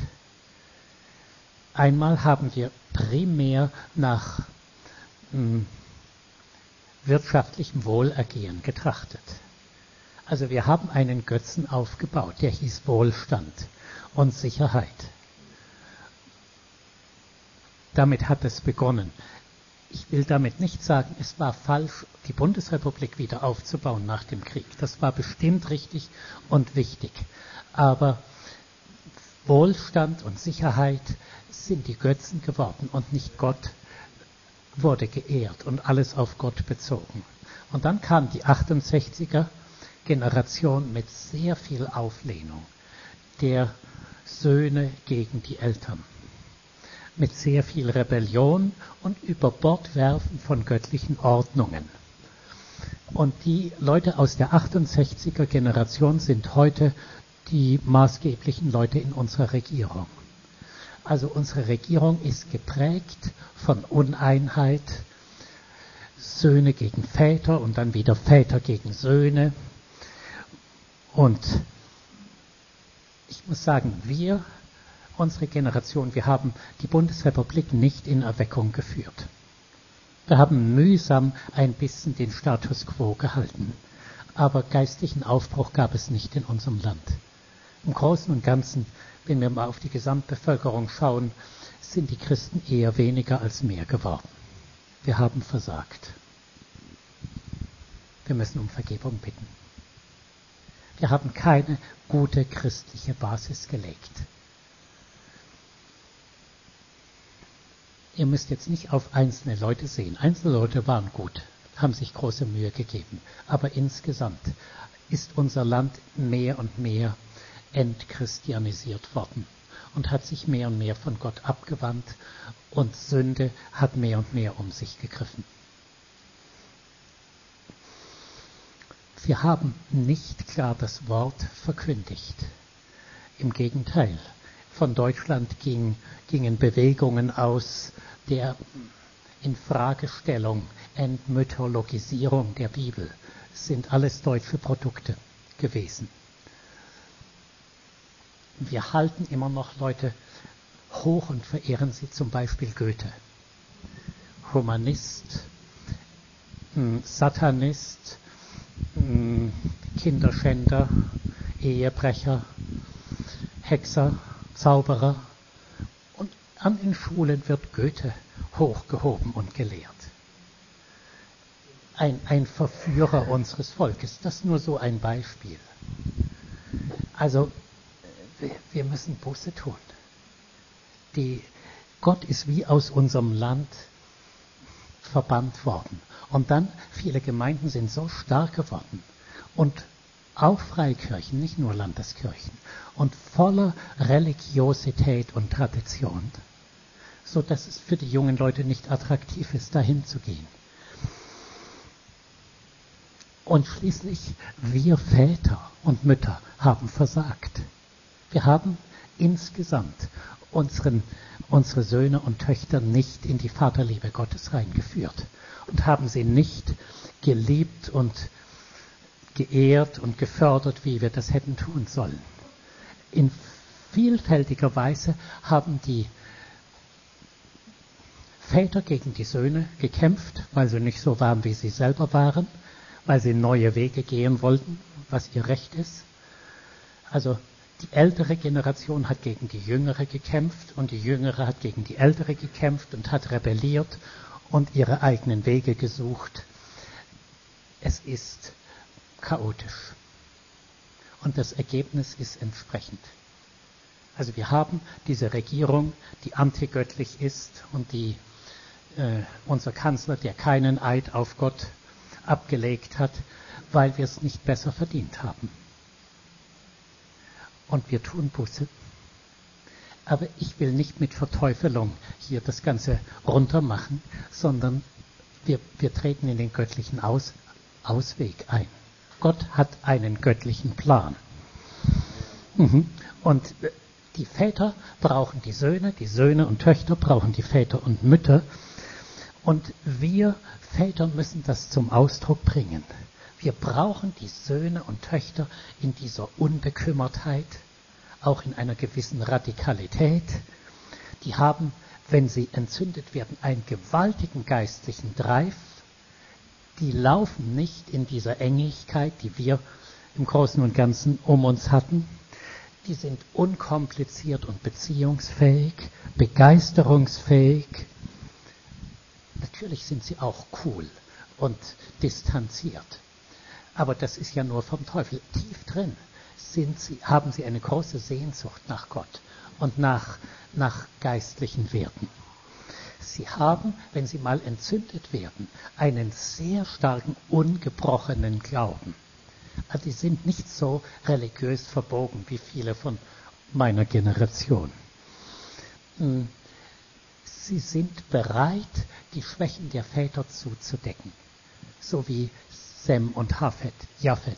Einmal haben wir primär nach mh, wirtschaftlichem Wohlergehen getrachtet. Also wir haben einen Götzen aufgebaut, der hieß Wohlstand und Sicherheit. Damit hat es begonnen. Ich will damit nicht sagen, es war falsch, die Bundesrepublik wieder aufzubauen nach dem Krieg. Das war bestimmt richtig und wichtig. Aber Wohlstand und Sicherheit sind die Götzen geworden und nicht Gott wurde geehrt und alles auf Gott bezogen. Und dann kam die achtundsechziger Generation mit sehr viel Auflehnung der Söhne gegen die Eltern, mit sehr viel Rebellion und Überbordwerfen von göttlichen Ordnungen. Und die Leute aus der achtundsechziger Generation sind heute die maßgeblichen Leute in unserer Regierung. Also unsere Regierung ist geprägt von Uneinheit, Söhne gegen Väter und dann wieder Väter gegen Söhne. Und ich muss sagen, wir, unsere Generation, wir haben die Bundesrepublik nicht in Erweckung geführt. Wir haben mühsam ein bisschen den Status quo gehalten. Aber geistlichen Aufbruch gab es nicht in unserem Land. Im Großen und Ganzen, wenn wir mal auf die Gesamtbevölkerung schauen, sind die Christen eher weniger als mehr geworden. Wir haben versagt. Wir müssen um Vergebung bitten. Wir haben keine gute christliche Basis gelegt. Ihr müsst jetzt nicht auf einzelne Leute sehen. Einzelne Leute waren gut, haben sich große Mühe gegeben. Aber insgesamt ist unser Land mehr und mehr entchristianisiert worden und hat sich mehr und mehr von Gott abgewandt und Sünde hat mehr und mehr um sich gegriffen. Wir haben nicht klar das Wort verkündigt. Im Gegenteil, von Deutschland ging, gingen Bewegungen aus der Infragestellung, Entmythologisierung der Bibel. Das sind alles deutsche Produkte gewesen. Wir halten immer noch Leute hoch und verehren sie, zum Beispiel Goethe. Humanist, Satanist, Kinderschänder, Ehebrecher, Hexer, Zauberer. Und an den Schulen wird Goethe hochgehoben und gelehrt. Ein, ein Verführer unseres Volkes. Das ist nur so ein Beispiel. Also, wir, wir müssen Buße tun. Die, Gott ist wie aus unserem Land verbannt worden. Und dann, viele Gemeinden sind so stark geworden. Und auch Freikirchen, nicht nur Landeskirchen. Und voller Religiosität und Tradition. So dass es für die jungen Leute nicht attraktiv ist, dahin zu gehen. Und schließlich, wir Väter und Mütter haben versagt. Wir haben insgesamt unseren, unsere Söhne und Töchter nicht in die Vaterliebe Gottes reingeführt und haben sie nicht geliebt und geehrt und gefördert, wie wir das hätten tun sollen. In vielfältiger Weise haben die Väter gegen die Söhne gekämpft, weil sie nicht so waren, wie sie selber waren, weil sie neue Wege gehen wollten, was ihr Recht ist. Also die ältere Generation hat gegen die jüngere gekämpft und die jüngere hat gegen die ältere gekämpft und hat rebelliert und ihre eigenen Wege gesucht. Es ist chaotisch. Und das Ergebnis ist entsprechend. Also wir haben diese Regierung, die antigöttlich ist und die äh, unser Kanzler, der keinen Eid auf Gott abgelegt hat, weil wir es nicht besser verdient haben. Und wir tun Buße. Aber ich will nicht mit Verteufelung hier das Ganze runtermachen, sondern wir, wir treten in den göttlichen Aus, Ausweg ein. Gott hat einen göttlichen Plan. Mhm. Und die Väter brauchen die Söhne, die Söhne und Töchter brauchen die Väter und Mütter. Und wir Väter müssen das zum Ausdruck bringen. Wir brauchen die Söhne und Töchter in dieser Unbekümmertheit, auch in einer gewissen Radikalität. Die haben, wenn sie entzündet werden, einen gewaltigen geistlichen Drive. Die laufen nicht in dieser Engigkeit, die wir im Großen und Ganzen um uns hatten. Die sind unkompliziert und beziehungsfähig, begeisterungsfähig. Natürlich sind sie auch cool und distanziert. Aber das ist ja nur vom Teufel. Tief drin sind sie, haben sie eine große Sehnsucht nach Gott und nach, nach geistlichen Werten. Sie haben, wenn sie mal entzündet werden, einen sehr starken, ungebrochenen Glauben. Also die sind nicht so religiös verbogen wie viele von meiner Generation. Sie sind bereit, die Schwächen der Väter zuzudecken. So wie Sem und Hafet, Japhet,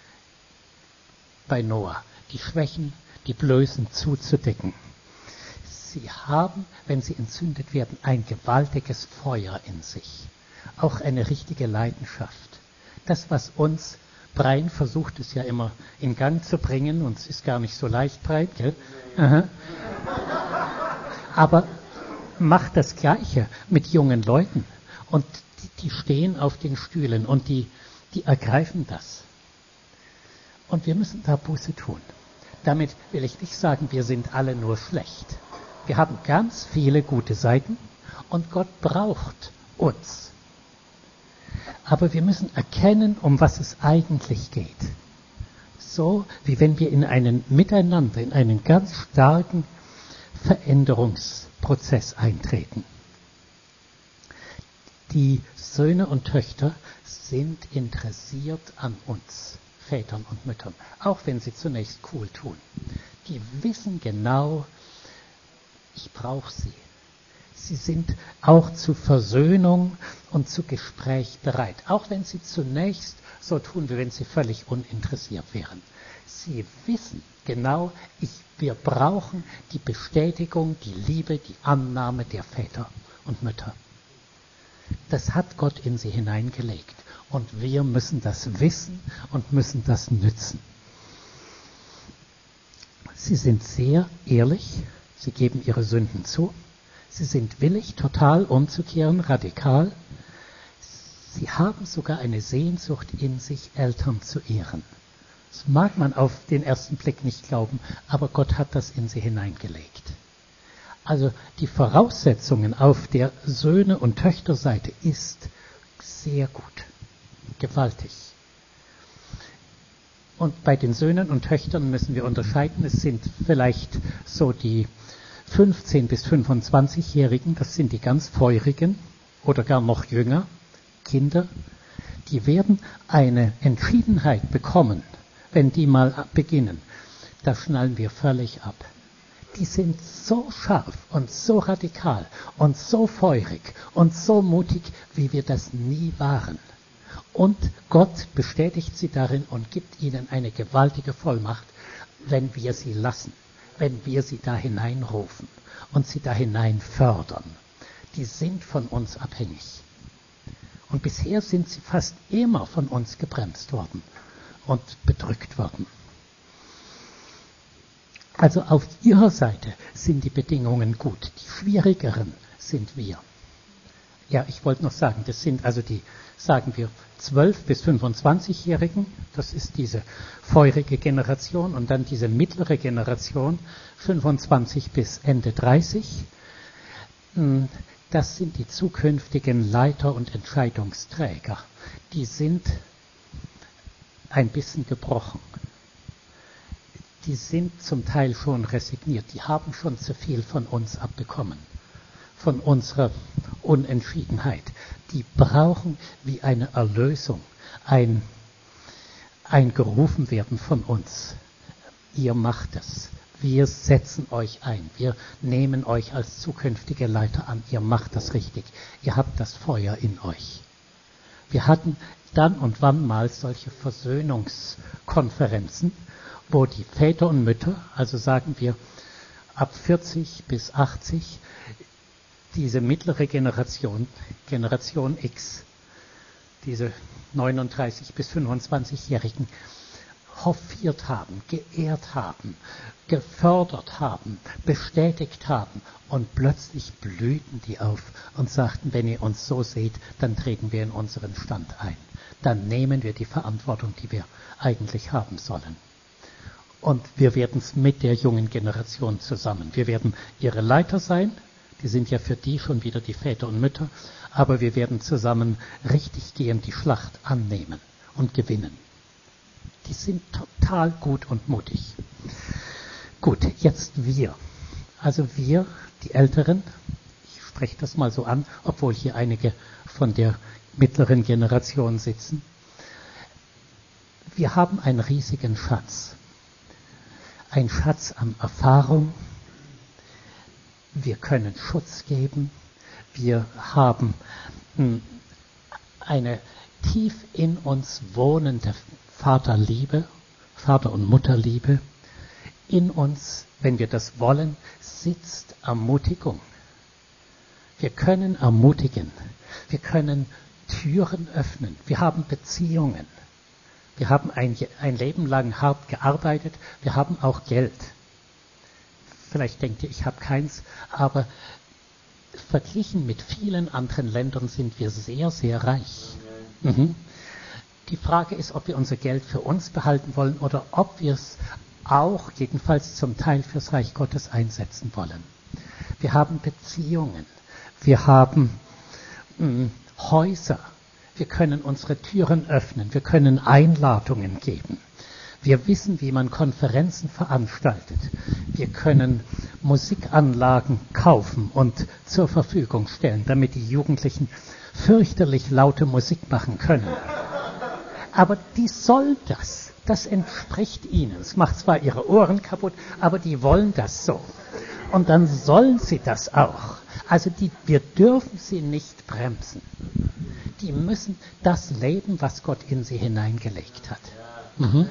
bei Noah, die Schwächen, die Blößen zuzudecken. Sie haben, wenn sie entzündet werden, ein gewaltiges Feuer in sich. Auch eine richtige Leidenschaft. Das, was uns, Brian versucht es ja immer in Gang zu bringen, und es ist gar nicht so leicht, Brian, gell? Aha. Aber macht das Gleiche mit jungen Leuten. Und die, die stehen auf den Stühlen und die, die ergreifen das. Und wir müssen da Buße tun. Damit will ich nicht sagen, wir sind alle nur schlecht. Wir haben ganz viele gute Seiten und Gott braucht uns. Aber wir müssen erkennen, um was es eigentlich geht. So wie wenn wir in einen Miteinander, in einen ganz starken Veränderungsprozess eintreten. Die Söhne und Töchter sind interessiert an uns, Vätern und Müttern, auch wenn sie zunächst cool tun. Die wissen genau, ich brauche sie. Sie sind auch zu Versöhnung und zu Gespräch bereit, auch wenn sie zunächst so tun, wie wenn sie völlig uninteressiert wären. Sie wissen genau, ich, wir brauchen die Bestätigung, die Liebe, die Annahme der Väter und Mütter. Das hat Gott in sie hineingelegt. Und wir müssen das wissen und müssen das nützen. Sie sind sehr ehrlich, sie geben ihre Sünden zu, sie sind willig, total umzukehren, radikal. Sie haben sogar eine Sehnsucht in sich, Eltern zu ehren. Das mag man auf den ersten Blick nicht glauben, aber Gott hat das in sie hineingelegt. Also die Voraussetzungen auf der Söhne- und Töchterseite ist sehr gut. Gewaltig. Und bei den Söhnen und Töchtern müssen wir unterscheiden. Es sind vielleicht so die fünfzehn- bis fünfundzwanzigjährigen, das sind die ganz feurigen oder gar noch jünger, Kinder. Die werden eine Entschiedenheit bekommen, wenn die mal beginnen. Da schnallen wir völlig ab. Die sind so scharf und so radikal und so feurig und so mutig, wie wir das nie waren. Und Gott bestätigt sie darin und gibt ihnen eine gewaltige Vollmacht, wenn wir sie lassen, wenn wir sie da hineinrufen und sie da hinein fördern. Die sind von uns abhängig. Und bisher sind sie fast immer von uns gebremst worden und bedrückt worden. Also auf ihrer Seite sind die Bedingungen gut. Die schwierigeren sind wir. Ja, ich wollte noch sagen, das sind also die, sagen wir, zwölf- bis fünfundzwanzigjährigen, das ist diese feurige Generation, und dann diese mittlere Generation, fünfundzwanzig bis Ende dreißig. Das sind die zukünftigen Leiter und Entscheidungsträger. Die sind ein bisschen gebrochen. Die sind zum Teil schon resigniert. Die haben schon zu viel von uns abbekommen, von unserer Unentschiedenheit. Die brauchen wie eine Erlösung, ein, ein gerufen werden von uns. Ihr macht es. Wir setzen euch ein. Wir nehmen euch als zukünftige Leiter an. Ihr macht das richtig. Ihr habt das Feuer in euch. Wir hatten dann und wann mal solche Versöhnungskonferenzen, wo die Väter und Mütter, also sagen wir ab vierzig bis achtzig, diese mittlere Generation, Generation X, diese neununddreißig bis fünfundzwanzigjährigen, hofiert haben, geehrt haben, gefördert haben, bestätigt haben, und plötzlich blühten die auf und sagten, wenn ihr uns so seht, dann treten wir in unseren Stand ein. Dann nehmen wir die Verantwortung, die wir eigentlich haben sollen. Und wir werden es mit der jungen Generation zusammen. Wir werden ihre Leiter sein, die sind ja für die schon wieder die Väter und Mütter, aber wir werden zusammen richtig gehen, die Schlacht annehmen und gewinnen. Die sind total gut und mutig. Gut, jetzt wir. Also wir, die Älteren, ich spreche das mal so an, obwohl hier einige von der mittleren Generation sitzen. Wir haben einen riesigen Schatz. Ein Schatz an Erfahrung. Wir können Schutz geben. Wir haben eine tief in uns wohnende Vaterliebe, Vater- und Mutterliebe, in uns, wenn wir das wollen, sitzt Ermutigung. Wir können ermutigen. Wir können Türen öffnen. Wir haben Beziehungen. Wir haben ein, ein Leben lang hart gearbeitet. Wir haben auch Geld. Vielleicht denkt ihr, ich habe keins, aber verglichen mit vielen anderen Ländern sind wir sehr, sehr reich. Mhm. Die Frage ist, ob wir unser Geld für uns behalten wollen oder ob wir es auch, jedenfalls zum Teil, fürs Reich Gottes einsetzen wollen. Wir haben Beziehungen. Wir haben mh, Häuser. Wir können unsere Türen öffnen. Wir können Einladungen geben. Wir wissen, wie man Konferenzen veranstaltet. Wir können Musikanlagen kaufen und zur Verfügung stellen, damit die Jugendlichen fürchterlich laute Musik machen können. Aber die sollen das. Das entspricht ihnen. Es macht zwar ihre Ohren kaputt, aber die wollen das so. Und dann sollen sie das auch. Also die, wir dürfen sie nicht bremsen. Die müssen das leben, was Gott in sie hineingelegt hat. Mhm.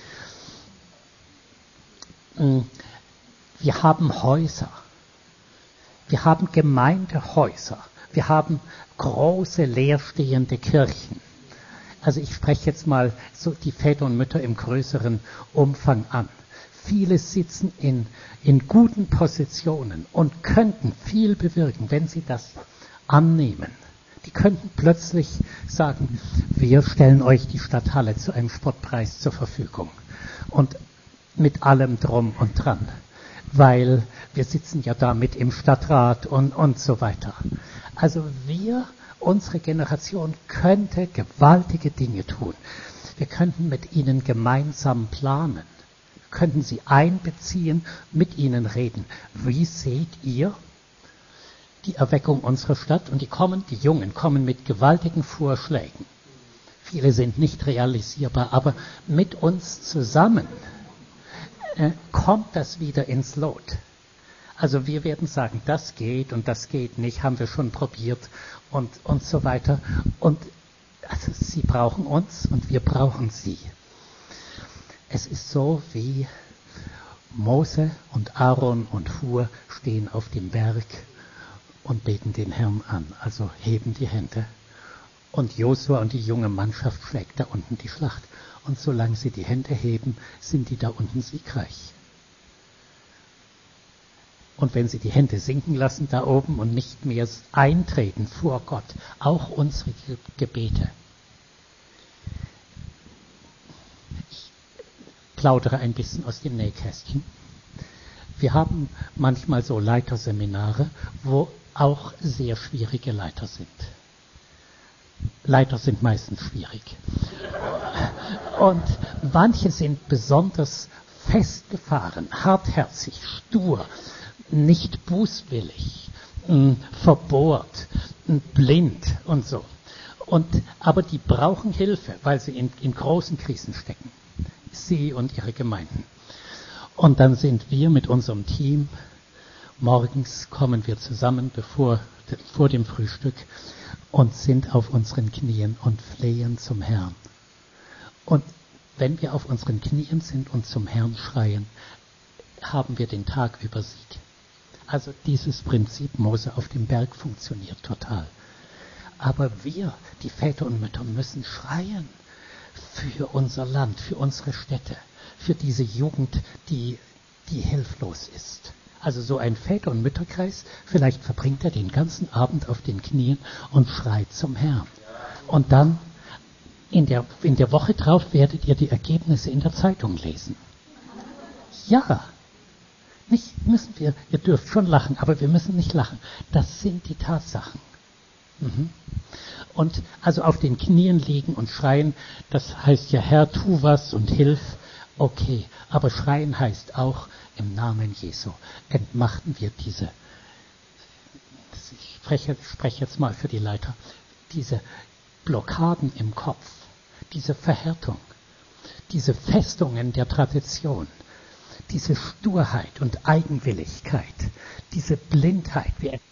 Wir haben Häuser. Wir haben Gemeindehäuser. Wir haben große leerstehende Kirchen. Also ich spreche jetzt mal so die Väter und Mütter im größeren Umfang an. Viele sitzen in, in guten Positionen und könnten viel bewirken, wenn sie das annehmen. Die könnten plötzlich sagen, wir stellen euch die Stadthalle zu einem Spottpreis zur Verfügung. Und mit allem drum und dran. Weil wir sitzen ja da mit im Stadtrat und, und so weiter. Also wir, unsere Generation, könnte gewaltige Dinge tun. Wir könnten mit ihnen gemeinsam planen. Könnten sie einbeziehen, mit ihnen reden. Wie seht ihr die Erweckung unserer Stadt? Und die kommen, die Jungen kommen mit gewaltigen Vorschlägen. Viele sind nicht realisierbar, aber mit uns zusammen äh, kommt das wieder ins Lot. Also wir werden sagen, das geht und das geht nicht, haben wir schon probiert und, und so weiter. Und also sie brauchen uns und wir brauchen sie. Es ist so, wie Mose und Aaron und Hur stehen auf dem Berg und beten den Herrn an, also heben die Hände. Und Josua und die junge Mannschaft schlägt da unten die Schlacht. Und solange sie die Hände heben, sind die da unten siegreich. Und wenn sie die Hände sinken lassen da oben und nicht mehr eintreten vor Gott, auch unsere Gebete. Ich plaudere ein bisschen aus dem Nähkästchen. Wir haben manchmal so Leiterseminare, wo auch sehr schwierige Leiter sind. Leiter sind meistens schwierig. Und manche sind besonders festgefahren, hartherzig, stur, nicht bußwillig, mh, verbohrt, mh, blind und so. Und, aber die brauchen Hilfe, weil sie in, in großen Krisen stecken. Sie und ihre Gemeinden. Und dann sind wir mit unserem Team, morgens kommen wir zusammen, bevor, vor dem Frühstück, und sind auf unseren Knien und flehen zum Herrn. Und wenn wir auf unseren Knien sind und zum Herrn schreien, haben wir den Tag über Sieg. Also dieses Prinzip Mose auf dem Berg funktioniert total. Aber wir, die Väter und Mütter, müssen schreien für unser Land, für unsere Städte, für diese Jugend, die, die hilflos ist. Also so ein Väter- und Mütterkreis, vielleicht verbringt er den ganzen Abend auf den Knien und schreit zum Herrn. Und dann in der, in der Woche drauf werdet ihr die Ergebnisse in der Zeitung lesen. Ja, nicht müssen wir, ihr dürft schon lachen, aber wir müssen nicht lachen. Das sind die Tatsachen. Mhm. Und also auf den Knien liegen und schreien, das heißt ja, Herr, tu was und hilf. Okay, aber schreien heißt auch, im Namen Jesu entmachten wir diese, ich spreche, ich spreche jetzt mal für die Leiter, diese Blockaden im Kopf, diese Verhärtung, diese Festungen der Tradition, diese Sturheit und Eigenwilligkeit, diese Blindheit. Wir